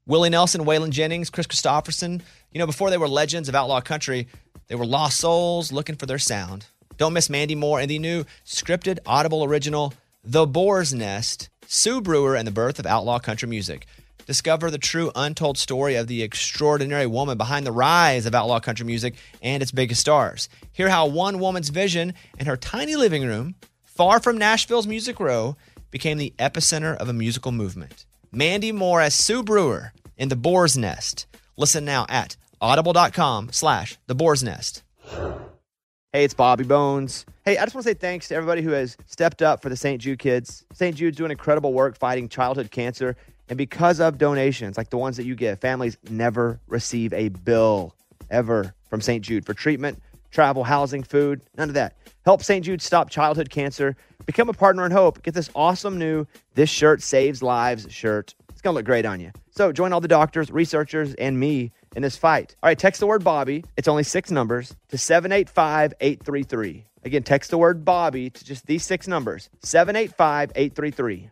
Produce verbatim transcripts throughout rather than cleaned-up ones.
Willie Nelson, Waylon Jennings, Chris Christopherson. You know, before they were legends of outlaw country, they were lost souls looking for their sound. Don't miss Mandy Moore and the new scripted Audible original, The Boar's Nest, Sue Brewer and the Birth of Outlaw Country Music. Discover the true untold story of the extraordinary woman behind the rise of outlaw country music and its biggest stars. Hear how one woman's vision in her tiny living room, far from Nashville's Music Row, became the epicenter of a musical movement. Mandy Moore as Sue Brewer in The Boar's Nest. Listen now at audible.com slash The Boar's Nest. Hey, it's Bobby Bones. Hey, I just want to say thanks to everybody who has stepped up for the Saint Jude kids. Saint Jude's doing incredible work fighting childhood cancer. And because of donations like the ones that you give, families never receive a bill ever from Saint Jude for treatment, travel, housing, food, none of that. Help Saint Jude stop childhood cancer. Become a partner in hope. Get this awesome new This Shirt Saves Lives shirt. It's going to look great on you. So join all the doctors, researchers, and me in this fight. All right, text the word Bobby. It's only six numbers to seven eight five, eight three three. Again, text the word Bobby to just these six numbers, seven eight five, eight three three.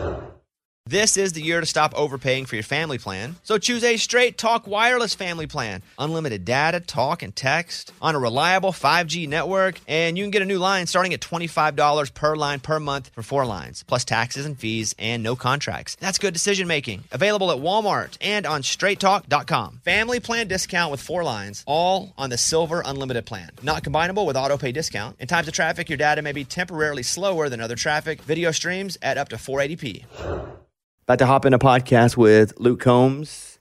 This is the year to stop overpaying for your family plan. So choose a Straight Talk wireless family plan. Unlimited data, talk, and text on a reliable five G network. And you can get a new line starting at twenty-five dollars per line per month for four lines, plus taxes and fees and no contracts. That's good decision making. Available at Walmart and on straight talk dot com. Family plan discount with four lines, all on the Silver Unlimited plan. Not combinable with auto pay discount. In times of traffic, your data may be temporarily slower than other traffic. Video streams at up to four eighty p. About to hop in a podcast with Luke Combs,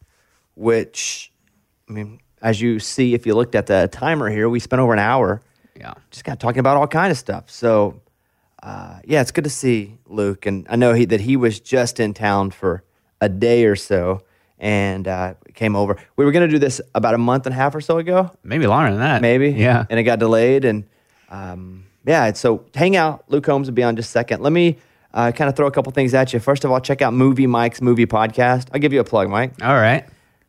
which, I mean, as you see, if you looked at the timer here, we spent over an hour yeah, just kind of talking about all kind of stuff. So, uh, yeah, it's good to see Luke. And I know he, that he was just in town for a day or so and uh, came over. We were going to do this about a month and a half or so ago. Maybe longer than that. Maybe. Yeah. And it got delayed. And, um, yeah, so hang out. Luke Combs will be on just a second. Let me... Uh, kind of throw a couple things at you. First of all, check out Movie Mike's Movie Podcast. I'll give you a plug, Mike. All right.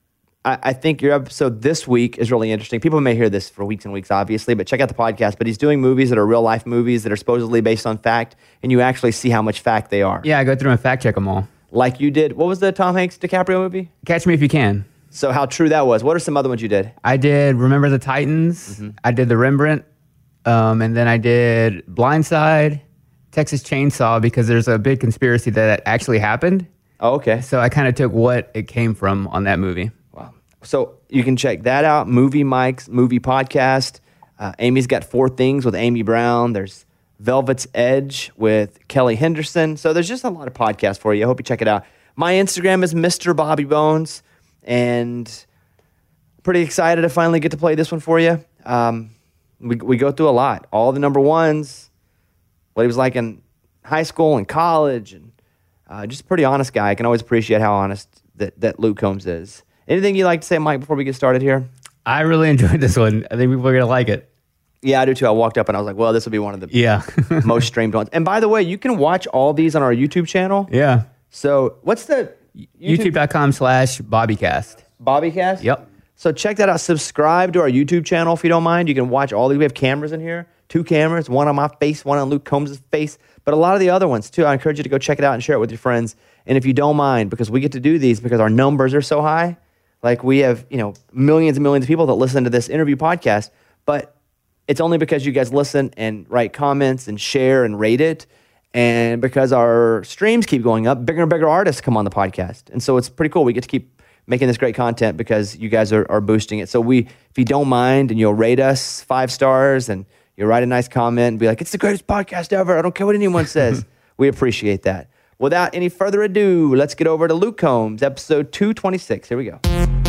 I, I think your episode this week is really interesting. People may hear this for weeks and weeks, obviously, but check out the podcast. But he's doing movies that are real-life movies that are supposedly based on fact, and you actually see how much fact they are. Yeah, I go through and fact check them all. Like you did. What was the Tom Hanks DiCaprio movie? Catch Me If You Can. So how true that was. What are some other ones you did? I did Remember the Titans. Mm-hmm. I did The Rembrandt. Um, and then I did Blindside. Texas Chainsaw, because there's a big conspiracy that actually happened. Oh, okay. So I kind of took what it came from on that movie. Wow. So you can check that out. Movie Mike's Movie Podcast. Uh, Amy's got Four Things with Amy Brown. There's Velvet's Edge with Kelly Henderson. So there's just a lot of podcasts for you. I hope you check it out. My Instagram is Mister Bobby Bones, and pretty excited to finally get to play this one for you. Um, we we go through a lot. All the number ones. What he was like in high school and college, and uh, just a pretty honest guy. I can always appreciate how honest that, that Luke Combs is. Anything you'd like to say, Mike, before we get started here? I really enjoyed this one. I think people are going to like it. Yeah, I do too. I walked up and I was like, well, this will be one of the yeah. most streamed ones. And by the way, you can watch all these on our YouTube channel. Yeah. So what's the... YouTube dot com slash Bobbycast. Bobbycast? Yep. So check that out. Subscribe to our YouTube channel if you don't mind. You can watch all these. We have cameras in here. Two cameras, one on my face, one on Luke Combs' face, but a lot of the other ones too. I encourage you to go check it out and share it with your friends. And if you don't mind, because we get to do these because our numbers are so high, like we have, you know, millions and millions of people that listen to this interview podcast, but it's only because you guys listen and write comments and share and rate it. And because our streams keep going up, bigger and bigger artists come on the podcast. And so it's pretty cool. We get to keep making this great content because you guys are, are boosting it. So we, if you don't mind and you'll rate us five stars and you write a nice comment and be like, it's the greatest podcast ever. I don't care what anyone says. We appreciate that. Without any further ado, let's get over to Luke Combs, episode two twenty-six. Here we go.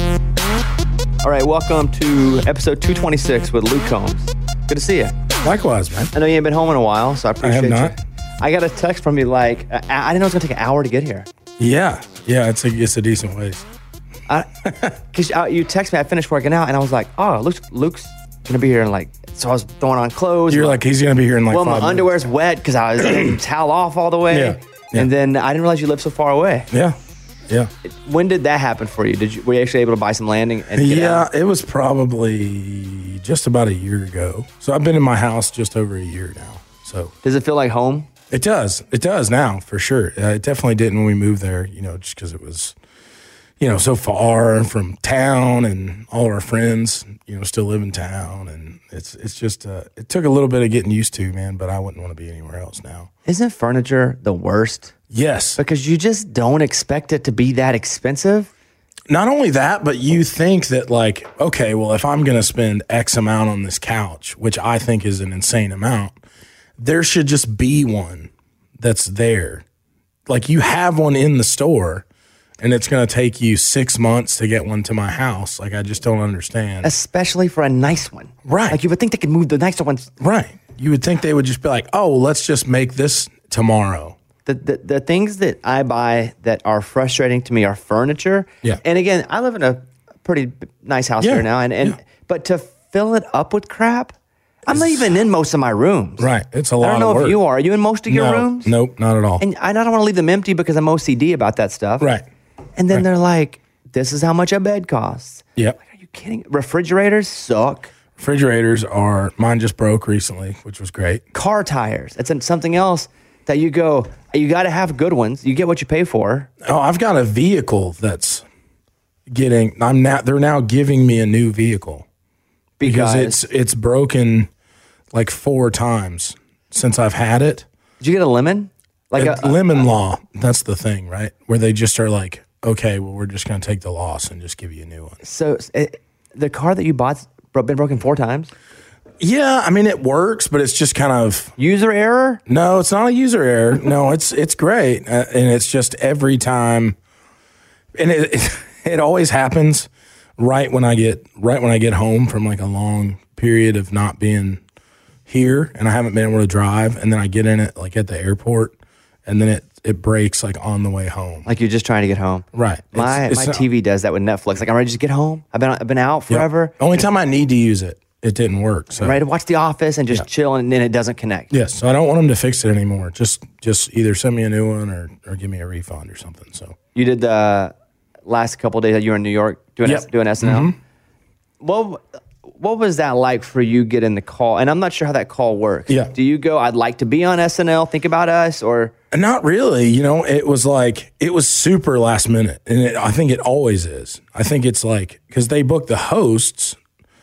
All right, welcome to episode two twenty-six with Luke Combs. Good to see you. Likewise, man. I know you ain't been home in a while, so I appreciate I have not. you. I got a text from you like, I, I didn't know it was going to take an hour to get here. Yeah. Yeah, it's a, it's a decent ways. Because uh, you text me, I finished working out, and I was like, oh, Luke's, Luke's going to be here in like, so I was throwing on clothes. You're like, he's going to be here in like well, five my minutes. underwear's wet because I was getting towel off all the way. Yeah, yeah. And then I didn't realize you lived so far away. Yeah, yeah. When did that happen for you? Did you were you actually able to buy some landing? And get yeah, out? it was probably just about a year ago. So I've been in my house just over a year now. So does it feel like home? It does. It does now, for sure. Uh, it definitely didn't when we moved there, you know, just because it was you know, so far from town, and all our friends, you know, still live in town, and it's it's just uh, it took a little bit of getting used to, man. But I wouldn't want to be anywhere else now. Isn't furniture the worst? Yes, because you just don't expect it to be that expensive. Not only that, but you think that, like, okay, well, if I'm going to spend X amount on this couch, which I think is an insane amount, there should just be one that's there. Like, you have one in the store, and it's going to take you six months to get one to my house. Like, I just don't understand. Especially for a nice one. Right. Like, you would think they could move the nicer ones. Right. You would think they would just be like, oh, well, let's just make this tomorrow. The, the the things that I buy that are frustrating to me are furniture. Yeah. And again, I live in a pretty nice house Yeah. here now, and, and Yeah. but to fill it up with crap, I'm not even in most of my rooms. Right. It's a lot I don't know of work. if you are. Are you in most of your No, rooms? Nope, not at all. And I don't want to leave them empty because I'm O C D about that stuff. Right. And then Right. they're like, "This is how much a bed costs." Yep. Like, are you kidding? Refrigerators suck. Refrigerators are, mine just broke recently, which was great. Car tires. It's something else that you go, you got to have good ones. You get what you pay for. Oh, I've got a vehicle that's getting, I'm now, they're now giving me a new vehicle because, Because- it's it's broken like four times since I've had it. Did you get a lemon? Like It's a, lemon law, that's the thing, right? Where they just are like, okay, well, we're just going to take the loss and just give you a new one. so it, the car that you bought's bro- been broken four times. Yeah, I mean, it works, but it's just kind of, User error. no, it's not a user error. No, it's it's great, uh, and it's just every time, and it, it it always happens right when I get right when I get home from like a long period of not being here, and I haven't been able to drive, and then I get in it like at the airport, and then it it breaks like on the way home. Like you're just trying to get home. Right. My It's- it's my not- T V does that with Netflix. Like I'm ready to just get home. I've been I've been out Yep. forever. Only time I need to use it, it didn't work. So I'm ready to watch The Office and just chill, and then it doesn't connect. yes, so I don't want them to fix it anymore. Just just either send me a new one or or give me a refund or something. So You did the last couple of days that you were in New York doing Yep. S- doing S N L. What what was that like for you getting the call? And I'm not sure how that call works. Yeah. Do you go, I'd like to be on S N L, think about us, or not really, you know, it was like, it was super last minute. And it, I think it always is. I think it's like, because they book the hosts.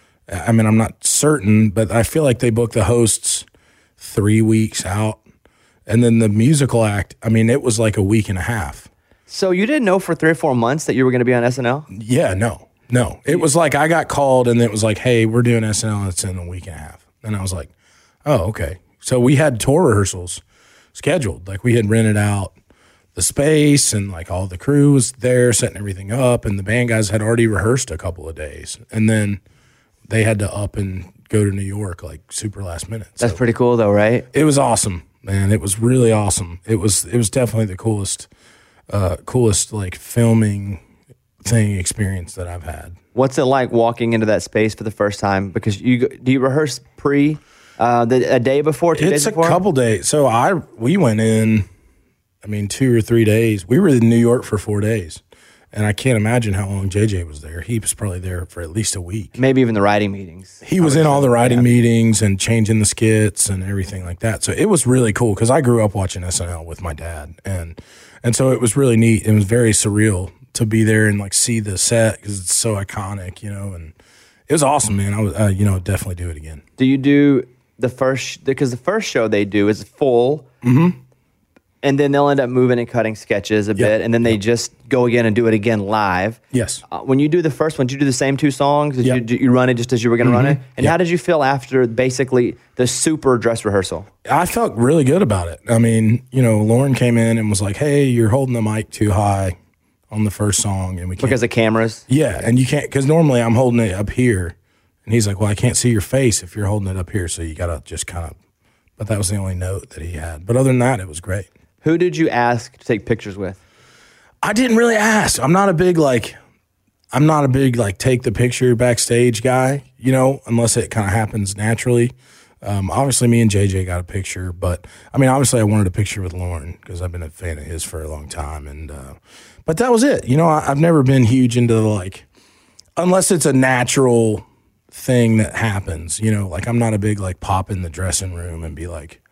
I mean, I'm not certain, but I feel like they book the hosts three weeks out. And then the musical act, I mean, it was like a week and a half. so you didn't know for three or four months that you were going to be on S N L? Yeah, no, no. It was like I got called and it was like, hey, we're doing S N L. It's in a week and a half. And I was like, oh, okay. So we had tour rehearsals scheduled. Like we had rented out the space and like all the crew was there setting everything up. And the band guys had already rehearsed a couple of days. And then they had to up and go to New York like super last minute. That's So pretty cool though, right? it was awesome, man. It was really awesome. It was it was definitely the coolest, uh, coolest like filming thing experience that I've had. What's it like walking into that space for the first time? Because you go- do you rehearse pre uh, the, a day before, two It's days a before? couple days. So I we went in, I mean, two or three days. We were in New York for four days, and I can't imagine how long J J was there. He was probably there for at least a week. Maybe even the writing meetings. He was in all the writing meetings and changing the skits and everything like that. So it was really cool because I grew up watching S N L with my dad, and and so it was really neat. It was very surreal to be there and like see the set because it's so iconic, you know. And it was awesome, man. I would, uh, you know, definitely do it again. Do you do the first, because the first show they do is full, Mm-hmm. and then they'll end up moving and cutting sketches a bit, and then they just go again and do it again live. Yes. Uh, when you do the first one, did you do the same two songs? Did Yep. you, did you run it just as you were going to run it? And Yep. how did you feel after basically the super dress rehearsal? I felt really good about it. I mean, you know, Lauren came in and was like, "Hey, you're holding the mic too high on the first song, and we can't." Because of cameras? Yeah, and you can't because normally I'm holding it up here, and he's like, "Well, I can't see your face if you're holding it up here, so you gotta just kind of." But that was the only note that he had. But other than that, it was great. Who did you ask to take pictures with? I didn't really ask. I'm not a big like, I'm not a big like take the picture backstage guy, you know, unless it kind of happens naturally. Um, obviously, me and J J got a picture, but I mean, obviously, I wanted a picture with Lauren because I've been a fan of his for a long time, and uh, but that was it. You know, I, I've never been huge into the like, unless it's a natural thing that happens. You know, like I'm not a big like pop in the dressing room and be like,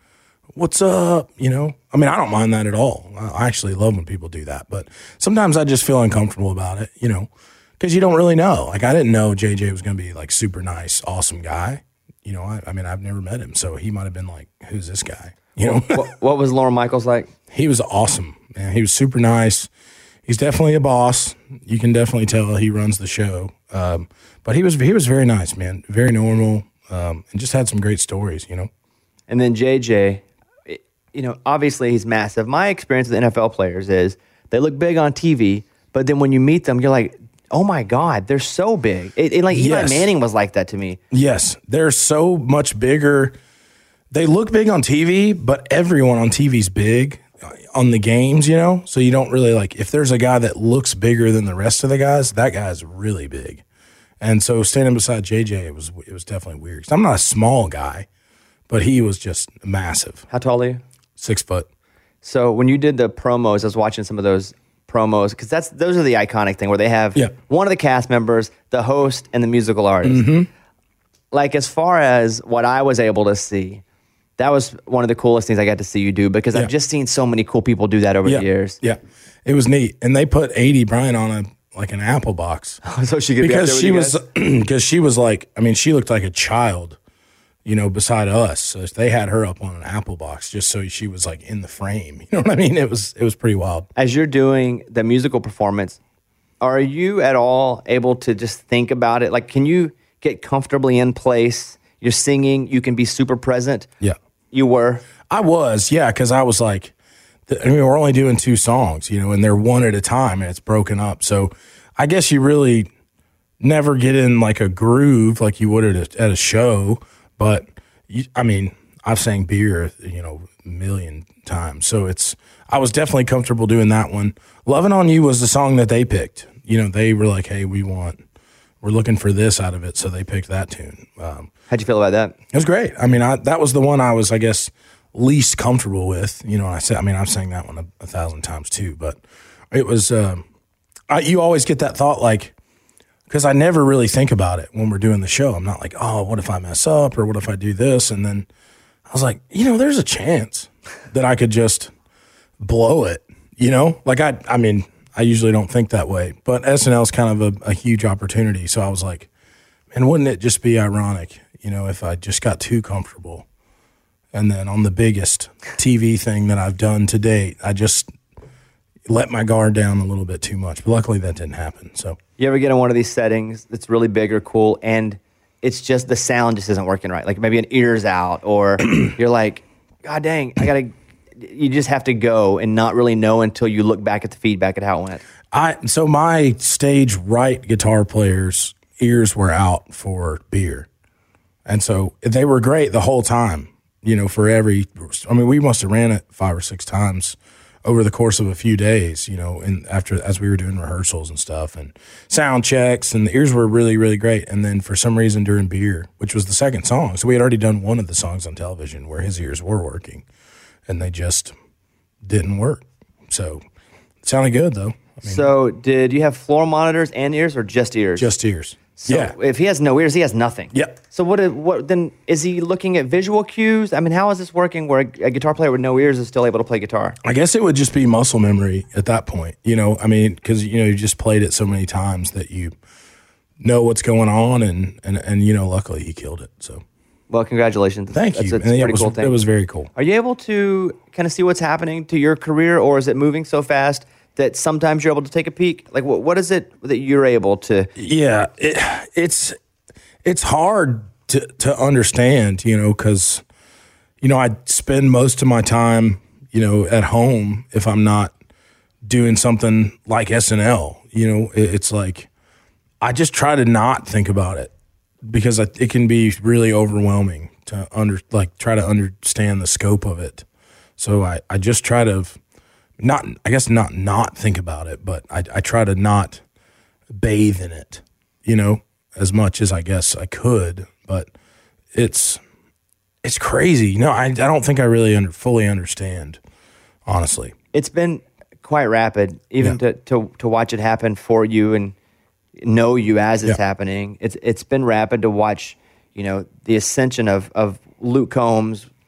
what's up? You know, I mean, I don't mind that at all. I actually love when people do that, but sometimes I just feel uncomfortable about it, you know, because you don't really know. Like, I didn't know J J was going to be like super nice, awesome guy. You know, I, I mean, I've never met him, so he might have been like, who's this guy? You know, what, what was Lorne Michaels like? He was awesome, man. He was super nice. He's definitely a boss. You can definitely tell he runs the show. Um, but he was he was very nice, man. Very normal, um, and just had some great stories, you know. And then J J, you know, obviously he's massive. My experience with N F L players is they look big on T V, but then when you meet them, you're like, oh my God, they're so big. It, it, like Eli Yes. Manning was like that to me. Yes, they're so much bigger. They look big on T V, but everyone on T V's big on the games, you know? So you don't really like, if there's a guy that looks bigger than the rest of the guys, that guy's really big. And so standing beside J J, it was it was definitely weird. 'Cause I'm not a small guy, but he was just massive. How tall are you? Six foot. So when you did the promos, I was watching some of those promos because that's those are the iconic thing where they have Yeah. one of the cast members, the host, and the musical artist. Mm-hmm. Like as far as what I was able to see, that was one of the coolest things I got to see you do because Yeah. I've just seen so many cool people do that over Yeah. the years. Yeah. It was neat. And they put eighty Bryant on a like an Apple box. So she could be up there because with she you was guys? because she was like, I mean, she looked like a child, you know, beside us. So they had her up on an Apple box just so she was like in the frame. You know what I mean? It was it was pretty wild. As you're doing the musical performance, are you at all able to just think about it? Like, can you get comfortably in place? You're singing, you can be super present. Yeah. You were. I was, yeah, because I was like, I mean, we're only doing two songs, you know, and they're one at a time and it's broken up. So I guess you really never get in like a groove like you would at a, at a show. But, you, I mean, I've sang Beer, you know, a million times. So it's, I was definitely comfortable doing that one. Loving on You was the song that they picked. You know, they were like, hey, we want, we're looking for this out of it. So they picked that tune. Um, How'd you feel about that? It was great. I mean, I, that was the one I was, I guess, least comfortable with. You know, I said, I mean, I've sang that one a, a thousand times too, but it was, um, I, you always get that thought like, because I never really think about it when we're doing the show. I'm not like, oh, what if I mess up or what if I do this? And then I was like, you know, there's a chance that I could just blow it, you know? Like, I, I mean, I usually don't think that way, but S N L is kind of a, a huge opportunity. So I was like, man, wouldn't it just be ironic, you know, if I just got too comfortable and then on the biggest T V thing that I've done to date, I just let my guard down a little bit too much. But luckily that didn't happen. So You ever get in one of these settings that's really big or cool and it's just the sound just isn't working right? Like maybe an ear's out or you're like, God dang, I got to, you just have to go and not really know until you look back at the feedback at how it went. I so my stage right guitar players' ears were out for Beer. And so they were great the whole time, you know, for every, I mean, we must have ran it five or six times over the course of a few days, you know, and after, as we were doing rehearsals and stuff and sound checks, and the ears were really, really great. And then for some reason during Beer, which was the second song, so we had already done one of the songs on television where his ears were working and they just didn't work. So it sounded good though. I mean, So did you have floor monitors and ears or just ears? just ears. So yeah. if he has no ears, he has nothing. Yep. So what? Is, what then? Is he looking at visual cues? I mean, how is this working? Where a, a guitar player with no ears is still able to play guitar? I guess it would just be muscle memory at that point, you know. I mean, because you know you just played it so many times that you know what's going on, and and and you know, luckily he killed it. So Well, congratulations. thank That's, you. That's a And pretty it was cool thing. it was very cool. Are you able to kind of see what's happening to your career, or is it moving so fast that sometimes you're able to take a peek? Like, what what is it that you're able to? Yeah, it, it's it's hard to to understand, you know, because you know I spend most of my time, you know, at home if I'm not doing something like S N L. You know, it, it's like I just try to not think about it because I, it can be really overwhelming to under like try to understand the scope of it. So I, I just try to not I guess not not think about it, but I, I try to not bathe in it, you know, as much as I guess I could. But it's it's crazy. You know, I I don't think I really under, fully understand, honestly. It's been quite rapid, even Yeah. to, to to watch it happen for you and know you as it's Yeah. happening. It's it's been rapid to watch, you know, the ascension of of Luke Combs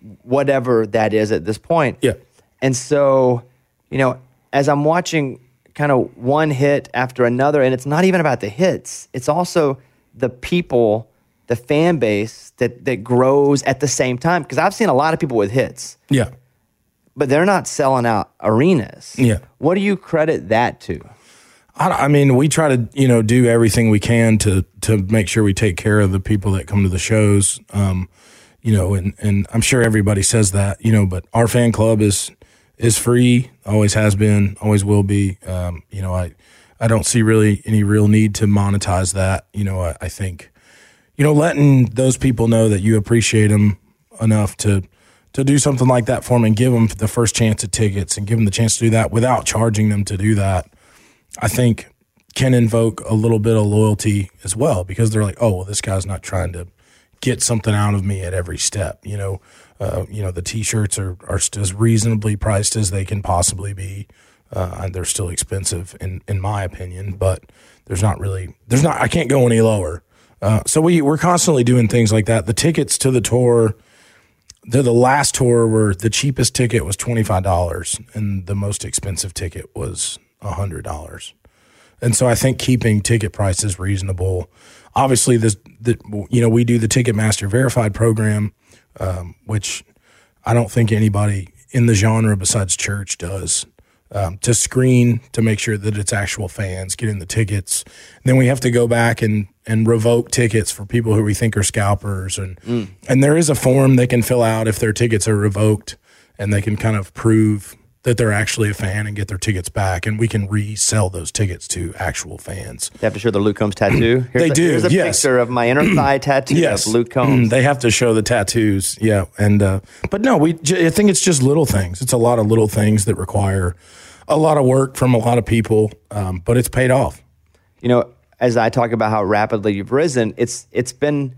whatever that is at this point. Yeah. And so, you know, as I'm watching kind of one hit after another, and it's not even about the hits, it's also the people, the fan base that, that grows at the same time. Because I've seen a lot of people with hits, Yeah. but they're not selling out arenas. Yeah. What do you credit that to? I, I mean, we try to, you know, do everything we can to to make sure we take care of the people that come to the shows. Um, you know, and, and I'm sure everybody says that, you know, but our fan club is is free, always has been, always will be. Um, you know, I I don't see really any real need to monetize that. You know, I, I think, you know, letting those people know that you appreciate them enough to to do something like that for them and give them the first chance at tickets and give them the chance to do that without charging them to do that, I think can invoke a little bit of loyalty as well, because they're like, oh, well, this guy's not trying to get something out of me at every step. You know, uh, you know, the T-shirts are, are as reasonably priced as they can possibly be. Uh, and they're still expensive in, in my opinion, but there's not really, there's not, I can't go any lower. Uh, so we, we're constantly doing things like that. The tickets to the tour, the, the last tour where the cheapest ticket was twenty-five dollars and the most expensive ticket was one hundred dollars. And so I think keeping ticket prices reasonable. Obviously, this, the, you know, we do the Ticketmaster Verified program, um, which I don't think anybody in the genre besides church does, um, to screen to make sure that it's actual fans getting the tickets. And then we have to go back and, and revoke tickets for people who we think are scalpers. And, mm. and there is a form they can fill out if their tickets are revoked, and they can kind of prove that they're actually a fan and get their tickets back, and we can resell those tickets to actual fans. They have to show the Luke Combs tattoo? Here's They a, do, Here's a yes. picture of my inner thigh tattoo Yes. of Luke Combs. They have to show the tattoos, yeah. And uh, but no, we. j- I think it's just little things. It's a lot of little things that require a lot of work from a lot of people, um, but it's paid off. You know, as I talk about how rapidly you've risen, it's it's been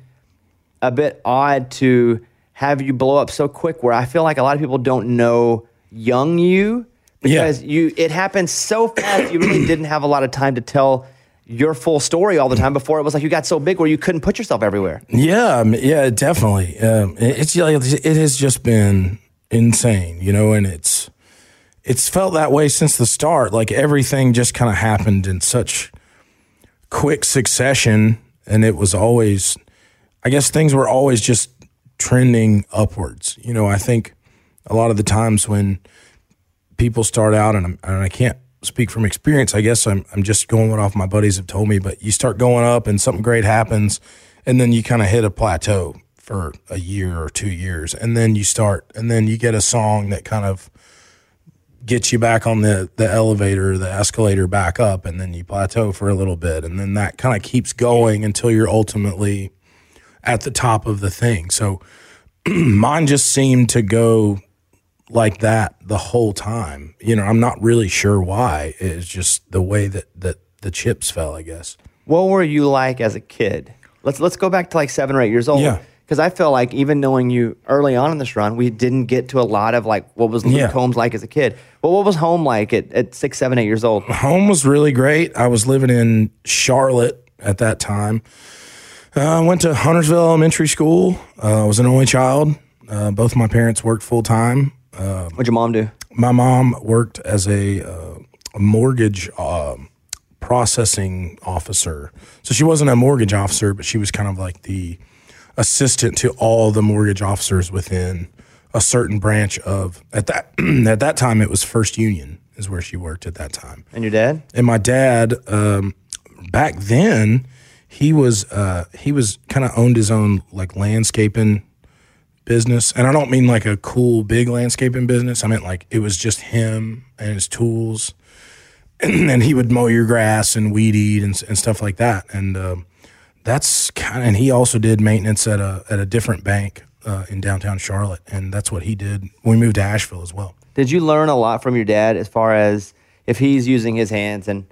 a bit odd to have you blow up so quick, where I feel like a lot of people don't know young you, because Yeah. you it happened so fast. You really didn't have a lot of time to tell your full story all the time before it was like you got so big where you couldn't put yourself everywhere. Yeah, um, yeah, definitely. Um, it- it's like it has just been insane, you know, and it's it's felt that way since the start. Like everything just kind of happened in such quick succession, and it was always, I guess, things were always just trending upwards. You know, I think a lot of the times when people start out, and, I'm, and I can't speak from experience, I guess I'm I'm just going what off my buddies have told me, but you start going up and something great happens, and then you kind of hit a plateau for a year or two years, and then you start, and then you get a song that kind of gets you back on the, the elevator, the escalator back up, and then you plateau for a little bit, and then that kind of keeps going until you're ultimately at the top of the thing. So mine just seemed to go like that the whole time. You know, I'm not really sure why. It's just the way that, that the chips fell, I guess. What were you like as a kid? Let's let's go back to like seven or eight years old. Yeah. Because I feel like even knowing you early on in this run, we didn't get to a lot of like what was Luke Yeah. Combs like as a kid. But what was home like at, at six, seven, eight years old? Home was really great. I was living in Charlotte at that time. Uh, I went to Huntersville Elementary School. Uh, I was an only child. Uh, both my parents worked full time. What'd your mom do? My mom worked as a, uh, a mortgage uh, processing officer. So she wasn't a mortgage officer, but she was kind of like the assistant to all the mortgage officers within a certain branch of, at that at that time it was First Union is where she worked at that time. And your dad? And my dad, um, back then, he was uh, he was kind of owned his own like landscaping business, and I don't mean like a cool big landscaping business. I meant like it was just him and his tools, and, and he would mow your grass and weed eat and, and stuff like that. And um, that's kind of, and he also did maintenance at a at a different bank uh, in downtown Charlotte, and that's what he did when we moved to Asheville as well. Did you learn a lot from your dad as far as if he's using his hands and,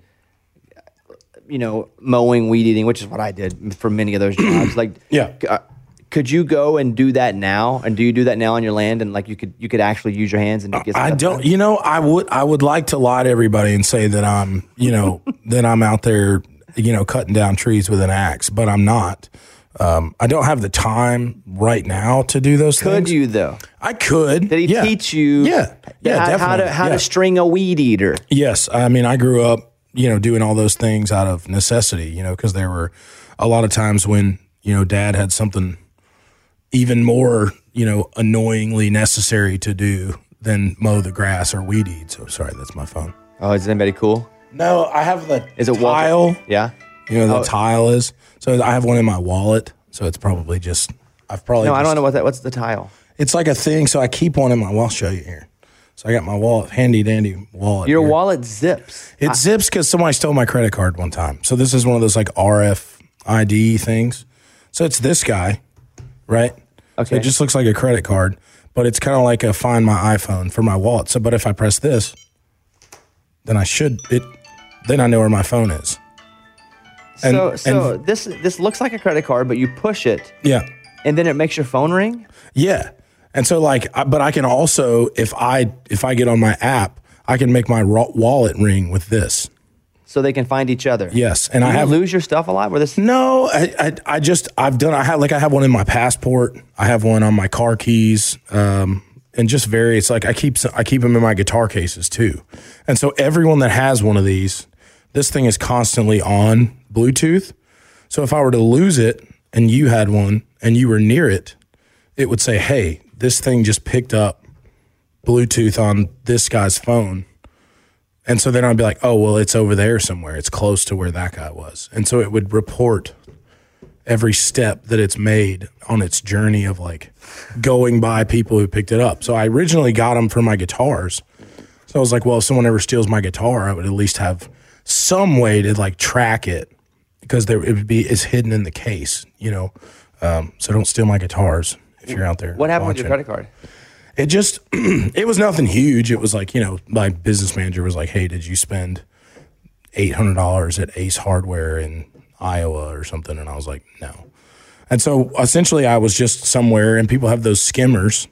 you know, mowing, weed eating, which is what I did for many of those jobs? Like, Yeah. uh, could you go and do that now? And do you do that now on your land? And like you could you could actually use your hands and get I stuff don't, done? you know, I would, I would like to lie to everybody and say that I'm, you know, that I'm out there, you know, cutting down trees with an axe, but I'm not. Um, I don't have the time right now to do those Could things. you though? I could. Did he yeah. teach you? Yeah, yeah, how, how to definitely. how Yeah. to string a weed eater? Yes, I mean I grew up, you know, doing all those things out of necessity, you know, because there were a lot of times when you know Dad had something even more, you know, annoyingly necessary to do than mow the grass or weed eat. So sorry, that's my phone. Oh, is anybody cool? No, I have the Is it tile. Walter? Yeah. You know, the Oh. tile is. So I have one in my wallet. So it's probably just, I've probably. No, I just- don't know what that. What's the tile? It's like a thing. So I keep one in my, well, I'll show you here. So I got my wallet, handy dandy wallet. Your here. wallet zips. It zips because somebody stole my credit card one time. So this is one of those like R F I D things. So it's this guy, right? Okay. So it just looks like a credit card, but it's kind of like a Find My iPhone for my wallet. So, but if I press this, then I should, it, then I know where my phone is. And- so so and- this this looks like a credit card, but you push it Yeah. and then it makes your phone ring. Yeah. And so like, I- but I can also, if I, if I get on my app, I can make my ro- wallet ring with this. So they can find each other. Yes. And Do I you have, lose your stuff a lot. Where this? no, I, I, I just, I've done, I have, like I have one in my passport. I have one on my car keys. Um, and just various, like I keep, I keep them in my guitar cases too. And so everyone that has one of these, this thing is constantly on Bluetooth. So if I were to lose it and you had one and you were near it, it would say, hey, this thing just picked up Bluetooth on this guy's phone. And so then I'd be like, oh, well, it's over there somewhere. It's close to where that guy was. And so it would report every step that it's made on its journey of like going by people who picked it up. So I originally got them for my guitars. So I was like, well, if someone ever steals my guitar, I would at least have some way to like track it because there it would be it's hidden in the case, you know. Um, so don't steal my guitars if you're out there. What happened watching. with your credit card? It just, it was nothing huge. It was like, you know, my business manager was like, hey, did you spend eight hundred dollars at Ace Hardware in Iowa or something? And I was like, no. And so essentially I was just somewhere and people have those skimmers.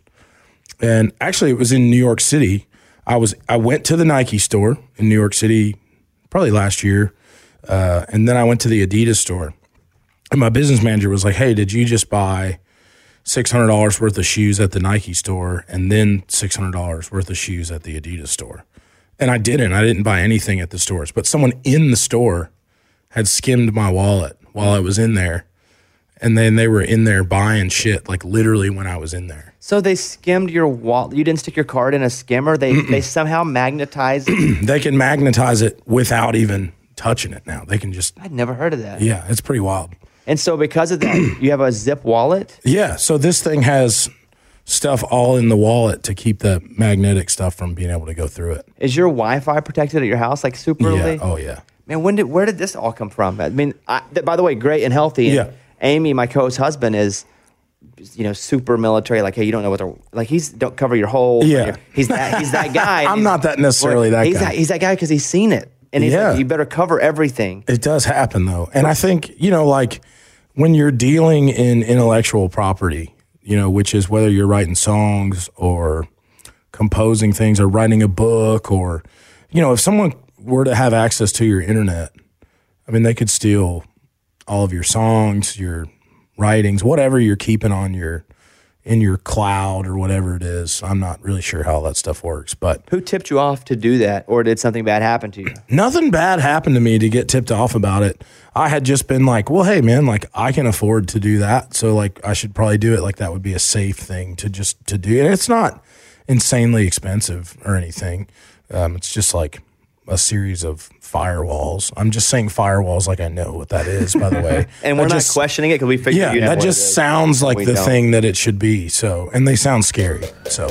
And actually it was in New York City. I was, I went to the Nike store in New York City probably last year. Uh, and then I went to the Adidas store and my business manager was like, hey, did you just buy six hundred dollars worth of shoes at the Nike store and then six hundred dollars worth of shoes at the Adidas store? And I didn't. I didn't buy anything at the stores. But someone in the store had skimmed my wallet while I was in there. And then they were in there buying shit, like literally when I was in there. So they skimmed your wallet. You didn't stick your card in a skimmer. They they somehow magnetized it. They can magnetize it without even touching it now. They can just, I'd never heard of that. yeah, it's pretty wild. And so because of that, you have a zip wallet. Yeah, so this thing has stuff all in the wallet to keep the magnetic stuff from being able to go through it. Is your Wi-Fi protected at your house like super Yeah. early? Oh, yeah. Man, when did where did this all come from? I mean, I, th- by the way, great and healthy. And Yeah. Amy, my co-host's husband, is you know super military. Like, hey, you don't know what they're like. He's don't cover your hole. Yeah. he's that he's that guy. I'm He's- not that necessarily that he's guy. That, he's that guy because he's seen it, and he's Yeah. like, you better cover everything. It does happen though. And I think, you know, like when you're dealing in intellectual property, you know, which is whether you're writing songs or composing things or writing a book or, you know, if someone were to have access to your internet, I mean, they could steal all of your songs, your writings, whatever you're keeping on your, in your cloud or whatever it is. I'm not really sure how that stuff works, but Who tipped you off to do that, or did something bad happen to you? nothing bad happened to me to get tipped off about it. I had just been like, well, hey man, like I can afford to do that. So like I should probably do it. Like that would be a safe thing to just to do. And it's not insanely expensive or anything. Um, it's just like a series of firewalls. I'm just saying firewalls like I know what that is, by the way. And we're That not just- questioning it because we figured Yeah, you know that what it just is. sounds like We the don't. thing that it should be. So, and they sound scary. So.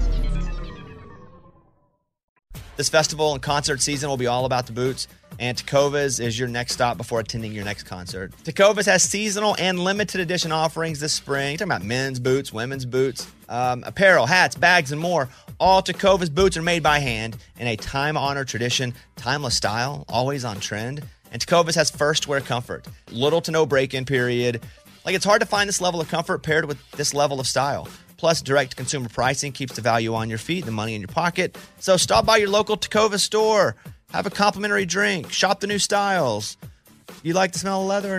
This festival and concert season will be all about the boots, and Tecovas is your next stop before attending your next concert. Tecovas has seasonal and limited edition offerings this spring. You're talking about men's boots, women's boots, um, apparel, hats, bags, and more. All Tecovas boots are made by hand in a time-honored tradition, timeless style, always on trend. And Tecovas has first wear comfort, little to no break-in period. Like, it's hard to find this level of comfort paired with this level of style. Plus, direct consumer pricing keeps the value on your feet, the money in your pocket. So stop by your local Tecovas store. Have a complimentary drink. Shop the new styles. You like the smell of leather or no?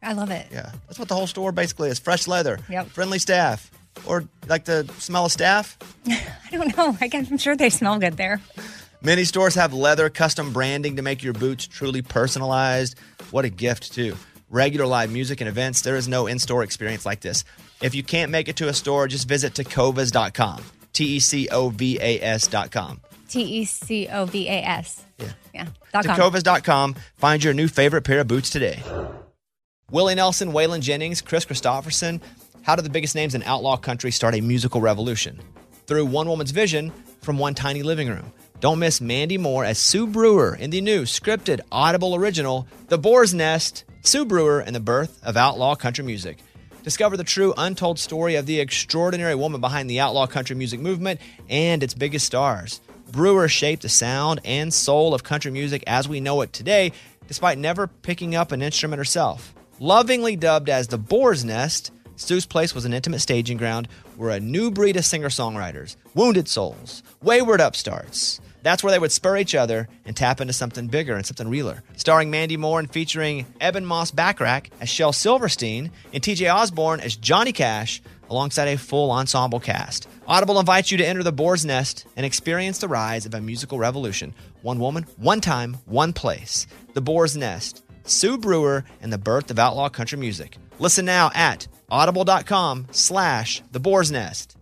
I love it. Yeah, that's what the whole store basically is. Fresh leather, Yep. friendly staff, or like the smell of staff. I don't know. I guess, I'm sure they smell good there. Many stores have leather custom branding to make your boots truly personalized. What a gift, too. Regular live music and events, there is no in-store experience like this. If you can't make it to a store, just visit tecovas dot com. T E C O V A S dot com. T E C O V A S. Yeah. Yeah. Dot com. tecovas dot com. Find your new favorite pair of boots today. Willie Nelson, Waylon Jennings, Chris Christopherson. How did the biggest names in outlaw country start a musical revolution? Through one woman's vision from one tiny living room. Don't miss Mandy Moore as Sue Brewer in the new scripted Audible original, The Boar's Nest, Sue Brewer and the Birth of Outlaw Country Music. Discover the true untold story of the extraordinary woman behind the outlaw country music movement and its biggest stars. Brewer shaped the sound and soul of country music as we know it today, despite never picking up an instrument herself. Lovingly dubbed as The Boar's Nest, Sue's place was an intimate staging ground where a new breed of singer-songwriters, wounded souls, wayward upstarts, that's where they would spur each other and tap into something bigger and something realer. Starring Mandy Moore and featuring Eben Moss Backrack as Shel Silverstein and T J Osborne as Johnny Cash, alongside a full ensemble cast. Audible invites you to enter the Boar's Nest and experience the rise of a musical revolution. One woman, one time, one place. The Boar's Nest, Sue Brewer, and the birth of outlaw country music. Listen now at audible.com slash the Boar's Nest.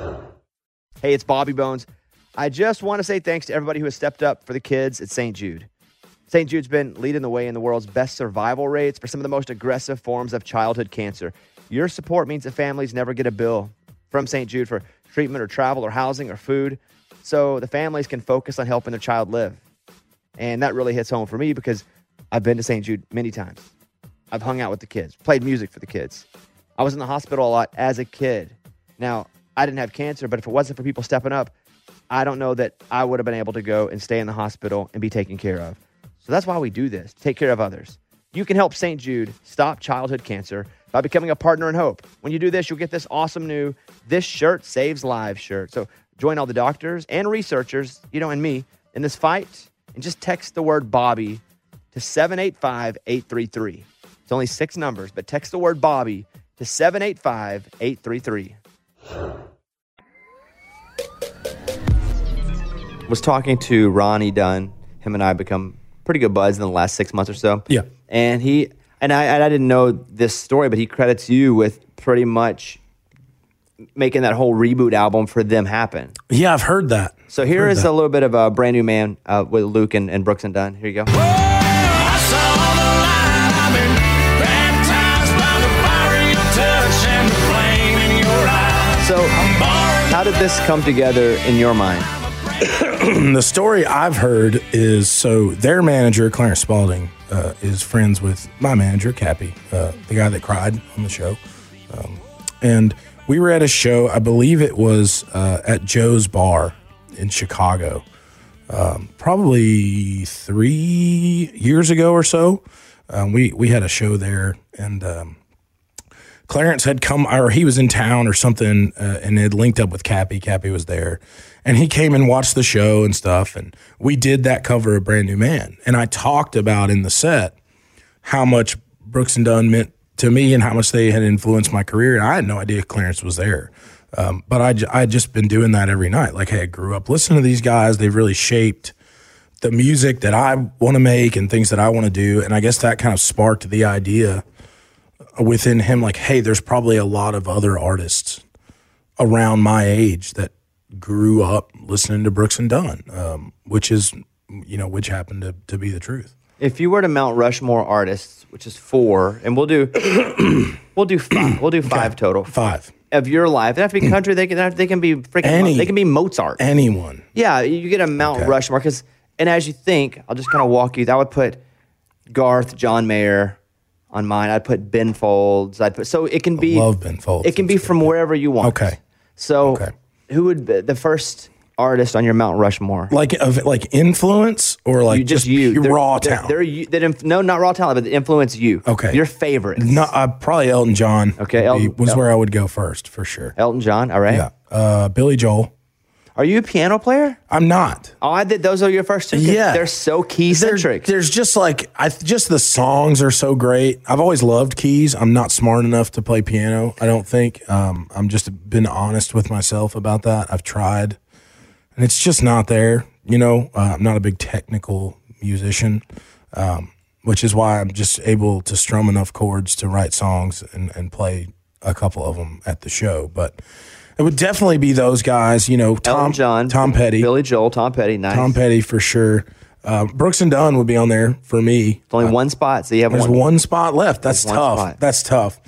Hey, it's Bobby Bones. I just want to say thanks to everybody who has stepped up for the kids at Saint Jude. Saint Jude's been leading the way in the world's best survival rates for some of the most aggressive forms of childhood cancer. Your support means that families never get a bill from Saint Jude for treatment or travel or housing or food, so the families can focus on helping their child live. And that really hits home for me because I've been to Saint Jude many times. I've hung out with the kids, played music for the kids. I was in the hospital a lot as a kid. Now, I didn't have cancer, but if it wasn't for people stepping up, I don't know that I would have been able to go and stay in the hospital and be taken care of. So that's why we do this, to take care of others. You can help Saint Jude stop childhood cancer by becoming a partner in hope. When you do this, you'll get this awesome new This Shirt Saves Lives shirt. So join all the doctors and researchers, you know, and me in this fight, and just text the word Bobby to seven eight five, eight three three. It's only six numbers, but text the word Bobby to seven eight five, eight three three. Was talking to Ronnie Dunn. Him and I have become pretty good buds in the last six months or so. Yeah. And he and I, and I didn't know this story, but he credits you with pretty much making that whole reboot album for them happen. Yeah, I've heard that. So here heard is that. a little bit of a Brand New Man uh, with Luke and, and Brooks and Dunn. Here you go. So how did this come together in your mind? The story I've heard is, so their manager, Clarence Spalding, uh, is friends with my manager, Cappy, uh, the guy that cried on the show. Um, and we were at a show, I believe it was uh, at Joe's Bar in Chicago, um, probably three years ago or so. Um, we, we had a show there, and um, Clarence had come, or he was in town or something, uh, and had linked up with Cappy. Cappy was there, and he came and watched the show and stuff, and we did that cover of Brand New Man. And I talked about in the set how much Brooks and Dunn meant to me and how much they had influenced my career, and I had no idea Clarence was there. Um, but I had just been doing that every night. Like, hey, I grew up listening to these guys. They've really shaped the music that I want to make and things that I want to do, and I guess that kind of sparked the idea within him, like, hey, there's probably a lot of other artists around my age that grew up listening to Brooks and Dunn, um, which is, you know, which happened to, to be the truth. If you were to Mount Rushmore artists, which is four, and we'll do we'll do five, we'll do five Okay. total Five. of your life. They have to be country. They can they can be freaking. Any- they can be Mozart. Anyone. Yeah, you get a Mount Okay. Rushmore because, and as you think, I'll just kind of walk you. I would put Garth, John Mayer on mine. I'd put Ben Folds. I'd put so it can be love Ben Folds. It can be That's from good. wherever you want. Okay. So Okay. who would be the first artist on your Mount Rushmore? Like of like influence or like you just, just you pure They're- raw they're- talent? They're, you that inf- no, not raw talent, but that influence you. Okay. Your favorites. No, uh, probably Elton John. Okay, would be- Elton- was El- where I would go first for sure. Elton John. All right. Yeah, uh, Billy Joel. Are you a piano player? I'm not. Oh, I did. Those are your first two. Yeah. They're so key centric. There, there's just like, I just the songs are so great. I've always loved keys. I'm not smart enough to play piano, I don't think. Um, I'm just been honest with myself about that. I've tried, and it's just not there. You know, uh, I'm not a big technical musician, um, which is why I'm just able to strum enough chords to write songs and, and play a couple of them at the show. But it would definitely be those guys, you know, Tom, Elton John, Tom Petty, Billy Joel, Tom Petty, nice. Tom Petty for sure. Uh, Brooks and Dunn would be on there for me. It's only Uh, one spot, so you have There's one. one spot left. That's There's one tough. spot. That's tough.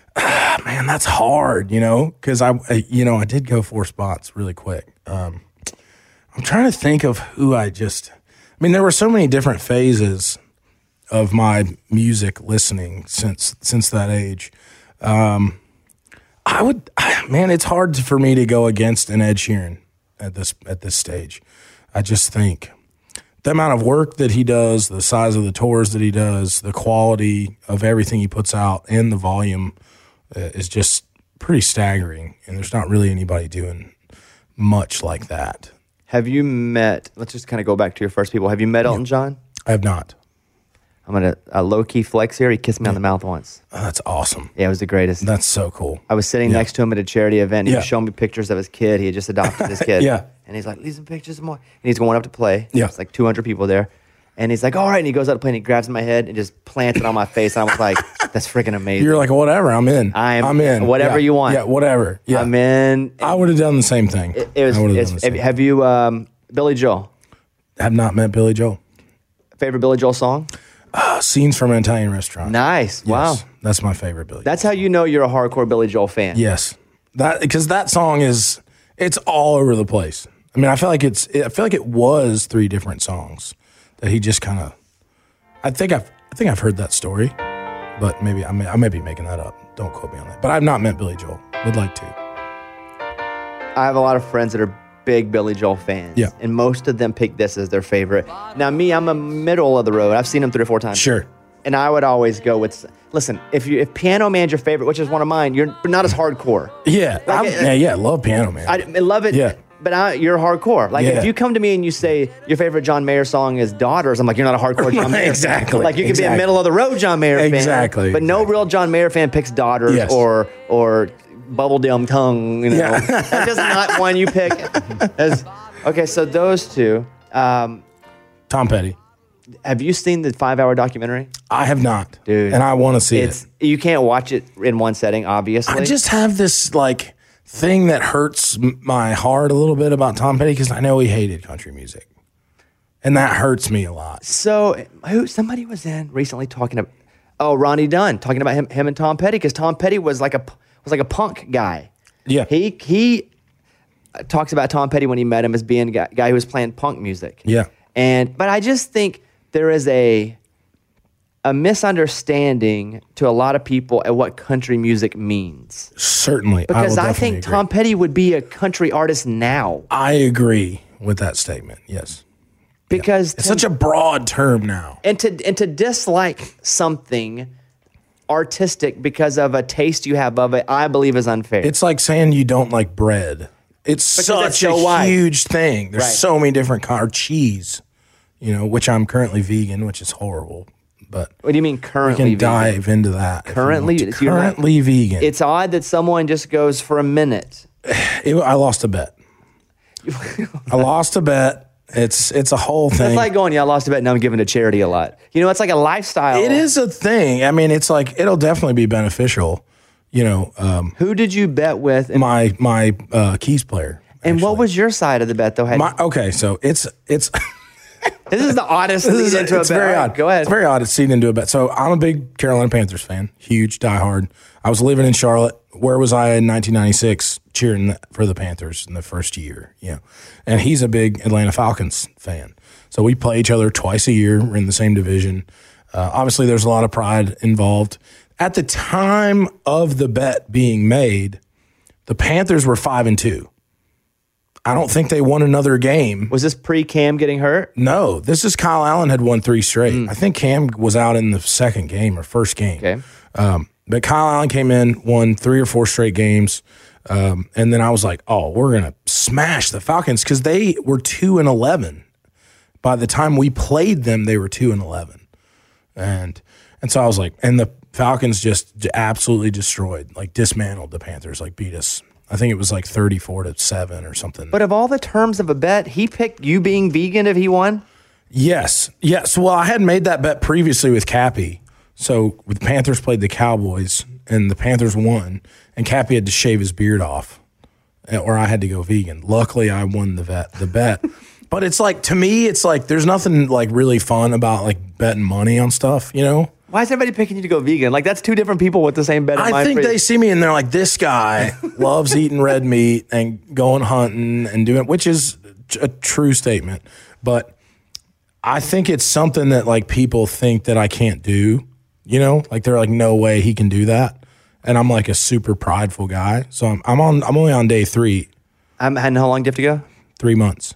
Man, that's hard, you know, because I, I, you know, I did go four spots really quick. Um, I'm trying to think of who I just, I mean, there were so many different phases of my music listening since since that age. Um, I would, man, it's hard for me to go against an Ed Sheeran at this at this stage. I just think the amount of work that he does, the size of the tours that he does, the quality of everything he puts out, and the volume uh, is just pretty staggering. And there's not really anybody doing much like that. Have you met? Let's just kind of go back to your first people. Have you met Elton John? I have not. I'm gonna a low key flex here. He kissed me on the mouth once. Oh, that's awesome. Yeah, it was the greatest. That's so cool. I was sitting Yeah. next to him at a charity event. He Yeah. was showing me pictures of his kid. He had just adopted his kid. Yeah. And he's like, leave some pictures more. And he's going up to play. Yeah. It's like two hundred people there. And he's like, all right. And he goes out to play and he grabs my head and just plants it on my face. And I was like, that's freaking amazing. You're like, whatever, I'm in. I'm- I'm in. whatever Yeah. you want. Yeah, whatever. Yeah. I'm in. I would have done the same thing. It, it was, I would have it's, done the same. have, have you, um, Billy Joel, Have not met Billy Joel. favorite Billy Joel song? Uh, Scenes from an Italian Restaurant. Nice. Wow. Yes, that's my favorite Billy. That's how you know you're a hardcore Billy Joel fan. Yes, that because that song is it's all over the place. I mean, I feel like it's I feel like it was three different songs that he just kind of. I think I've I think I've heard that story, but maybe I may I may be making that up. Don't quote me on that. But I've not met Billy Joel. Would like to. I have a lot of friends that are big Billy Joel fans. Yeah. And most of them pick this as their favorite. Now, me, I'm a middle of the road. I've seen him three or four times. Sure. And I would always go with, listen, if you if Piano Man's your favorite, which is one of mine, you're not as hardcore. Yeah. I'm- uh, yeah. Yeah. Love Piano Man. I, I love it. Yeah. But I, you're hardcore. Like, Yeah. if you come to me and you say your favorite John Mayer song is Daughters, I'm like, you're not a hardcore John Mayer fan. Exactly. Like, you could be Exactly. a middle of the road John Mayer fan. Exactly. But no Exactly. real John Mayer fan picks Daughters Yes. or or Bubble Dum Tongue. You know, Yeah. that's just not one you pick. As, okay, so those two. Um, Tom Petty. have you seen the five-hour documentary? I have not, Dude. and I want to see It's it. you can't watch it in one setting, obviously. I just have this like thing that hurts m- my heart a little bit about Tom Petty because I know he hated country music, and that hurts me a lot. So, who somebody was in recently talking about, oh, Ronnie Dunn talking about him, him and Tom Petty, because Tom Petty was like a was like a punk guy. Yeah. he he talks about Tom Petty when he met him as being a guy, guy who was playing punk music. Yeah. and but I just think there is a a misunderstanding to a lot of people at what country music means, Certainly, because I, will I, definitely think agree. Tom Petty would be a country artist now, I agree with that statement. Yes, because it's to- such a broad term now. and to and to dislike something artistic because of a taste you have of it, I believe is unfair. It's like saying you don't like bread. It's Because such it's so a wide. huge thing. There's Right. so many different kinds of cheese, you know, which I'm currently vegan, which is horrible. But What do you mean we currently can vegan? dive into that. if you Currently- want to. so you're not- currently vegan. It's odd that someone just goes for a minute. It- I lost a bet. I lost a bet. It's it's a whole thing. It's like going, yeah, I lost a bet, now I'm giving to charity a lot. You know, it's like a lifestyle. It is a thing. I mean, it's like it'll definitely be beneficial. You know, um, Who did you bet with? And, my my uh, keys player. and what actually. was your side of the bet, though? Had- my okay? So it's it's this is the oddest This lead is- into a it's bet. very All right, odd. Go ahead. It's very odd. It's seeding into a bet. So I'm a big Carolina Panthers fan, huge, diehard. I was living in Charlotte. Where was I in nineteen ninety-six cheering for the Panthers in the first year? You know, and he's a big Atlanta Falcons fan. So we play each other twice a year. We're in the same division. Uh, obviously, there's a lot of pride involved. At the time of the bet being made, the Panthers were five and two. I don't think they won another game. Was this pre-Cam getting hurt? No, this is Kyle Allen had won three straight. I think Cam was out in the second game or first game. Okay. Um, but Kyle Allen came in, won three or four straight games. Um, and then I was like, oh, we're going to smash the Falcons because they were two and eleven. By the time we played them, they were two and eleven. And and so I was like, and the Falcons just absolutely destroyed, like dismantled the Panthers, like beat us. I think it was like thirty-four to seven or something. But of all the terms of a bet, he picked you being vegan if he won? Yes. Yes. Well, I had made that bet previously with Cappy. So the Panthers played the Cowboys, and the Panthers won, and Cappy had to shave his beard off, or I had to go vegan. Luckily, I won the bet. The bet. But it's like, to me, it's like there's nothing like really fun about like betting money on stuff, you know? Why is everybody picking you to go vegan? Like, that's two different people with the same bet in I mind think for you. they see me and they're like, this guy loves eating red meat and going hunting and doing, which is a true statement. But I think it's something that like people think that I can't do, you know? Like they're like, no way he can do that. And I'm like a super prideful guy. So I'm, I'm on, I'm only on day three. Um, and how long do you have to go? Three months.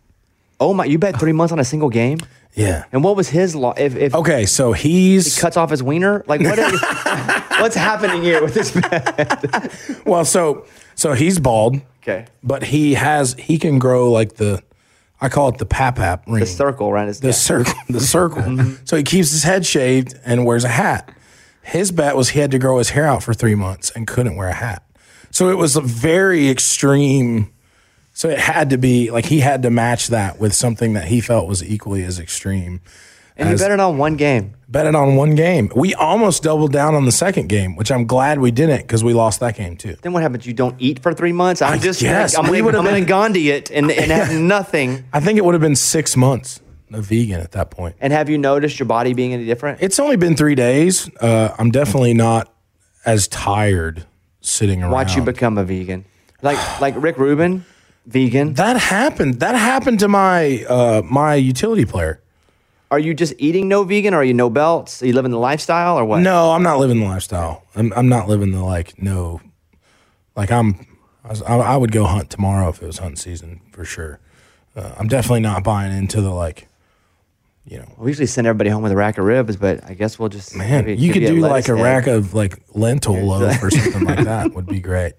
Oh my! You bet three months on a single game? Yeah. And what was his law? If, if Okay, so he's he cuts off his wiener, like what? Is, what's happening here with this bet? well, so so he's bald. Okay. But he has he can grow like the, I call it the pap-pap ring. The circle around his The neck. circle. The circle. So he keeps his head shaved and wears a hat. His bet was he had to grow his hair out for three months and couldn't wear a hat. So it was a very extreme. So it had to be like he had to match that with something that he felt was equally as extreme. And as, you bet it on one game. Bet it on one game. We almost doubled down on the second game, which I'm glad we didn't because we lost that game too. Then what happens? You don't eat for three months? I'm I just guess. I'm We gonna, would've I'm gonna been- Gandhi it and, and have nothing. I think it would have been six months of vegan at that point. And have you noticed your body being any different? It's only been three days. Uh, I'm definitely not as tired sitting around. Watch you become a vegan. Like like Rick Rubin, vegan. That happened. That happened to my uh, my utility player. Are you just eating no vegan, or are you no belts? Are you living the lifestyle, or what? No, I'm not living the lifestyle. I'm I'm not living the like no, like I'm. I, was, I, I would go hunt tomorrow if it was hunting season for sure. Uh, I'm definitely not buying into the like, you know. We usually send everybody home with a rack of ribs, but I guess we'll just Man, maybe you give could do lettuce like a head. rack of like lentil loaf or something like that. Would be great.